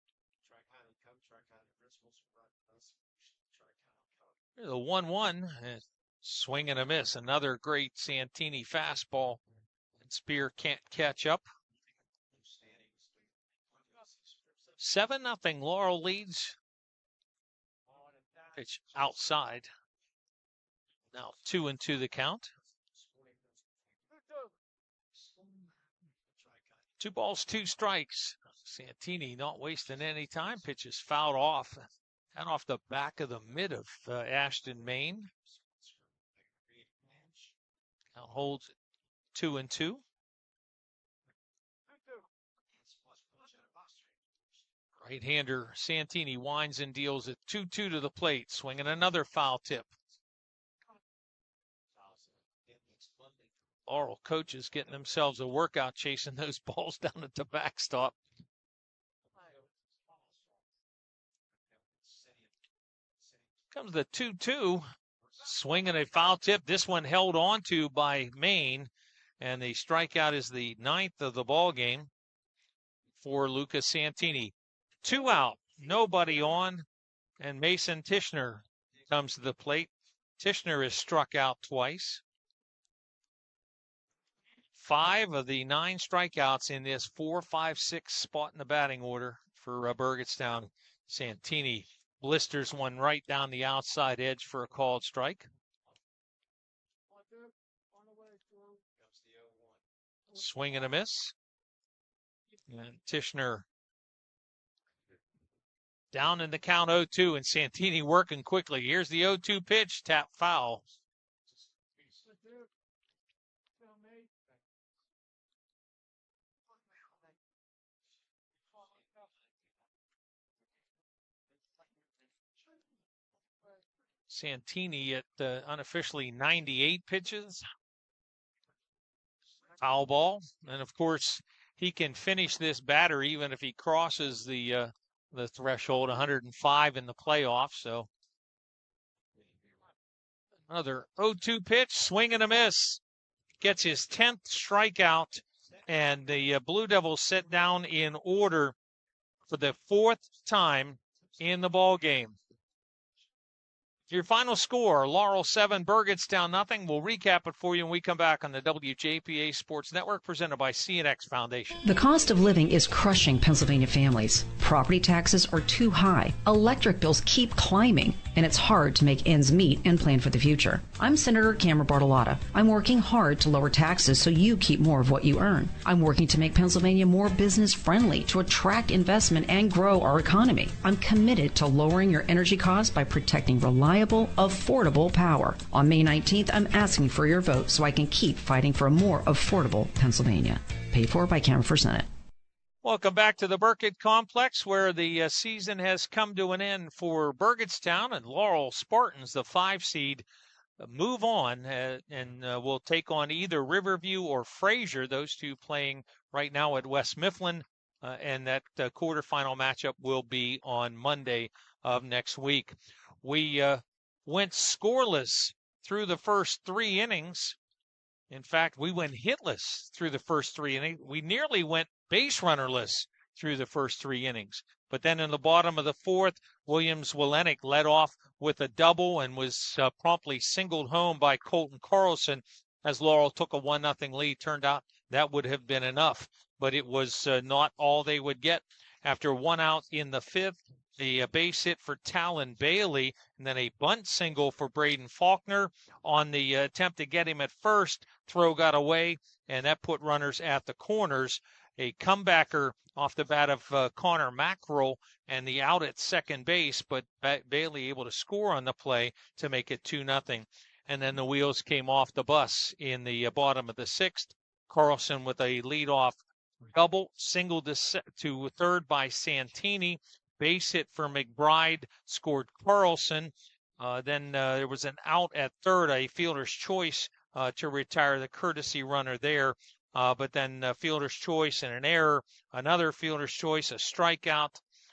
The 1-1, swing and a miss. Another great Santini fastball. And Spear can't catch up. 7-0, Laurel leads. Pitch outside. Now 2-2 the count. 2 balls, 2 strikes. Santini not wasting any time. Pitch is fouled off. And off the back of the mid of Ashton, Maine. Now holds 2-2. Right-hander Santini winds and deals at 2-2 to the plate. Swinging another foul tip. Laurel coaches getting themselves a workout chasing those balls down at the backstop. Comes the 2-2. Swinging a foul tip. This one held on to by Maine. And the strikeout is the 9th of the ball game for Lucas Santini. 2 out, nobody on, and Mason Tishner comes to the plate. Tishner is struck out twice. 5 of the 9 strikeouts in this 4-5-6 spot in the batting order for Burgettstown. Santini blisters one right down the outside edge for a called strike. Swing and a miss. And Tishner down in the count 0-2, and Santini working quickly. Here's the 0-2 pitch, tap foul. Santini at unofficially 98 pitches. Foul ball. And of course, he can finish this batter even if he crosses the threshold, 105 in the playoffs. So another 0-2 pitch, swing and a miss. Gets his 10th strikeout, and the Blue Devils sit down in order for the 4th time in the ball game. Your final score, Laurel 7, Burgettstown nothing. We'll recap it for you when we come back on the WJPA Sports Network, presented by CNX Foundation. The cost of living is crushing Pennsylvania families. Property taxes are too high. Electric bills keep climbing. and it's hard to make ends meet and plan for the future. I'm Senator Cameron Bartolotta. I'm working hard to lower taxes so you keep more of what you earn. I'm working to make Pennsylvania more business friendly to attract investment and grow our economy. I'm committed to lowering your energy costs by protecting reliable, affordable power. On May 19th, I'm asking for your vote so I can keep fighting for a more affordable Pennsylvania. Paid for by Cameron for Senate. Welcome back to the Burkett Complex, where the season has come to an end for Burgettstown, and Laurel Spartans, the 5 seed, move on and will take on either Riverview or Fraser, those two playing right now at West Mifflin, and that quarterfinal matchup will be on Monday of next week. We went scoreless through the first 3 innings. In fact, we went hitless through the first 3 innings. We nearly went base runnerless through the first 3 innings. But then in the bottom of the 4th, Williams Welenik led off with a double and was promptly singled home by Colton Carlson as Laurel took a 1-0 lead. Turned out that would have been enough, but it was not all they would get. After 1 out in the 5th, the base hit for Talon Bailey, and then a bunt single for Braden Faulkner. On the attempt to get him at first, throw got away, and that put runners at the corners. A comebacker off the bat of Connor Mackerel and the out at second base, but Bailey able to score on the play to make it 2-0. And then the wheels came off the bus in the bottom of the 6th. Carlson with a leadoff double, single to third by Santini. Base hit for McBride, scored Carlson. Then there was an out at third, a fielder's choice to retire the courtesy runner there. But then fielder's choice and an error, another fielder's choice, a strikeout,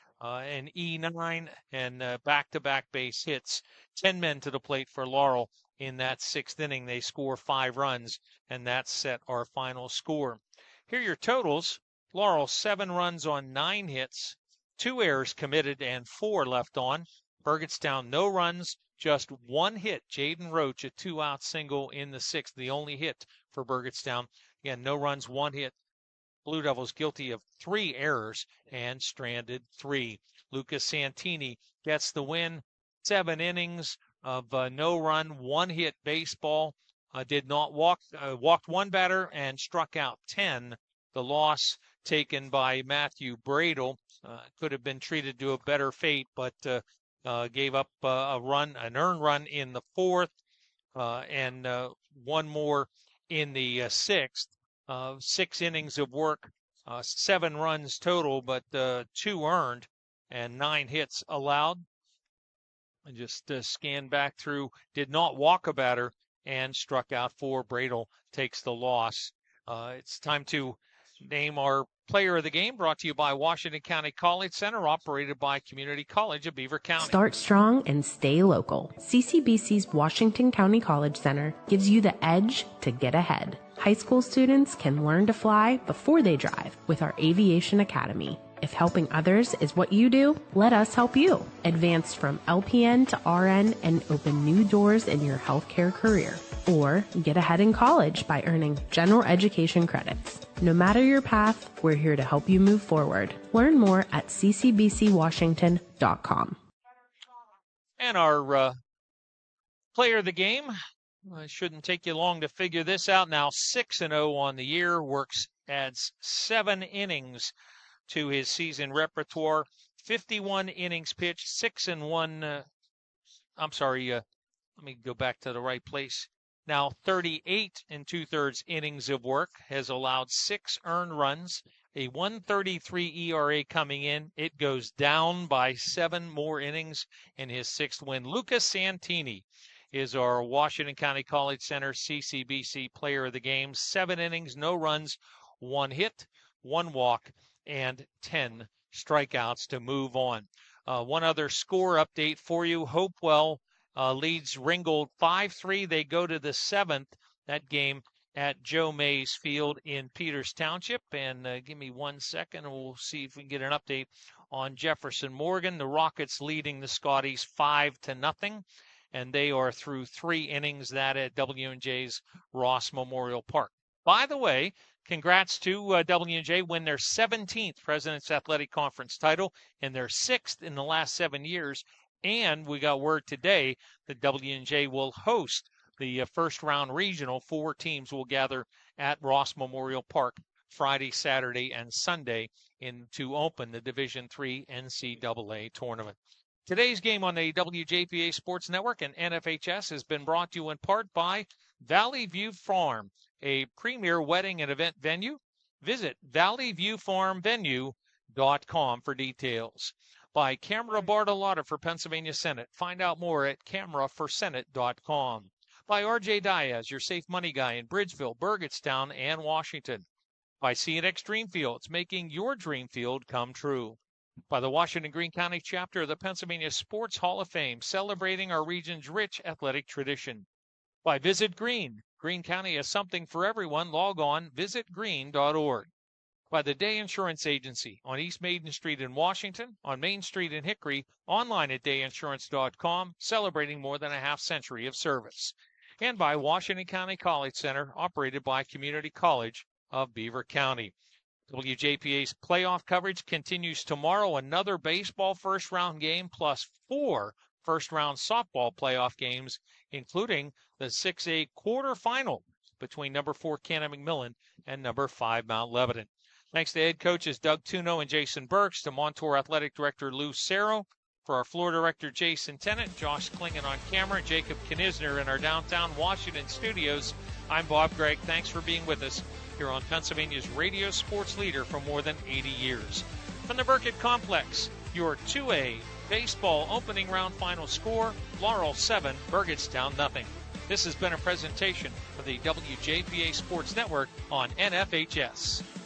an E9, and back-to-back base hits. 10 men to the plate for Laurel in that 6th inning. They score 5 runs, and that set our final score. Here are your totals. Laurel 7 runs on 9 hits, 2 errors committed, and 4 left on. Burgettstown, no runs, just 1 hit. Jaden Roach, a 2-out single in the 6th, the only hit for Burgettstown. Again, no runs, 1 hit. Blue Devils guilty of 3 errors and stranded 3. Lucas Santini gets the win. 7 innings of no run, 1 hit baseball. Did not walked 1 batter and struck out 10. The loss taken by Matthew Bradle. Could have been treated to a better fate, but gave up an earned run in the 4th, and 1 more in the 6th. 6 innings of work, 7 runs total, but 2 earned and 9 hits allowed. I just scanned back through, did not walk a batter and struck out 4. Bradle takes the loss. It's time to name our player of the game, brought to you by Washington County College Center, operated by Community College of Beaver County. Start strong and stay local. CCBC's Washington County College Center gives you the edge to get ahead. High school students can learn to fly before they drive with our Aviation Academy. If helping others is what you do, let us help you. Advance from LPN to RN and open new doors in your healthcare career. Or get ahead in college by earning general education credits. No matter your path, we're here to help you move forward. Learn more at ccbcwashington.com. And our player of the game, it shouldn't take you long to figure this out now. 6-0 on the year, adds 7 innings to his season repertoire. 51 innings pitched, 6-1. Let me go back to the right place. Now 38 2/3 innings of work, has allowed 6 earned runs, a 1.33 ERA coming in. It goes down by 7 more innings in his 6th win. Lucas Santini is our Washington County College Center CCBC player of the game. 7 innings, no runs, 1 hit, 1 walk, and 10 strikeouts to move on. One other score update for you. Hopewell leads Ringgold 5-3. They go to the 7th. That game at Joe Mays Field in Peters Township. And give me 1 second, and we'll see if we can get an update on Jefferson Morgan. The Rockets leading the Scotties 5-0, and they are through 3 innings. That at W&J's Ross Memorial Park. By the way, congrats to W&J, win their 17th President's Athletic Conference title and their 6th in the last 7 years. And we got word today that W&J will host the first round regional. 4 teams will gather at Ross Memorial Park Friday, Saturday, and Sunday to open the Division III NCAA tournament. Today's game on the WJPA Sports Network and NFHS has been brought to you in part by Valley View Farm, a premier wedding and event venue. Visit valleyviewfarmvenue.com for details. By Camera Bartolotta for Pennsylvania Senate. Find out more at cameraforsenate.com. By RJ Diaz, your safe money guy in Bridgeville, Burgettstown, and Washington. By CNX Dreamfields, making your dream field come true. By the Washington Greene County chapter of the Pennsylvania Sports Hall of Fame, celebrating our region's rich athletic tradition. By Visit Greene. Greene County has something for everyone. Log on, visitgreene.org. By the Day Insurance Agency on East Maiden Street in Washington, on Main Street in Hickory, online at dayinsurance.com, celebrating more than a half-century of service. And by Washington County College Center, operated by Community College of Beaver County. WJPA's playoff coverage continues tomorrow. Another baseball first-round game plus 4 first-round softball playoff games, including the 6A quarterfinal between number 4 Cannon McMillan and number 5 Mount Lebanon. Thanks to head coaches Doug Tuno and Jason Burks, to Montour Athletic Director Lou Cerro, for our floor director Jason Tennant, Josh Klingon on camera, Jacob Knizner in our downtown Washington studios. I'm Bob Gregg. Thanks for being with us here on Pennsylvania's radio sports leader for more than 80 years. From the Burkett Complex, your 2A baseball opening round final score, Laurel 7, Burgettstown nothing. This has been a presentation of the WJPA Sports Network on NFHS.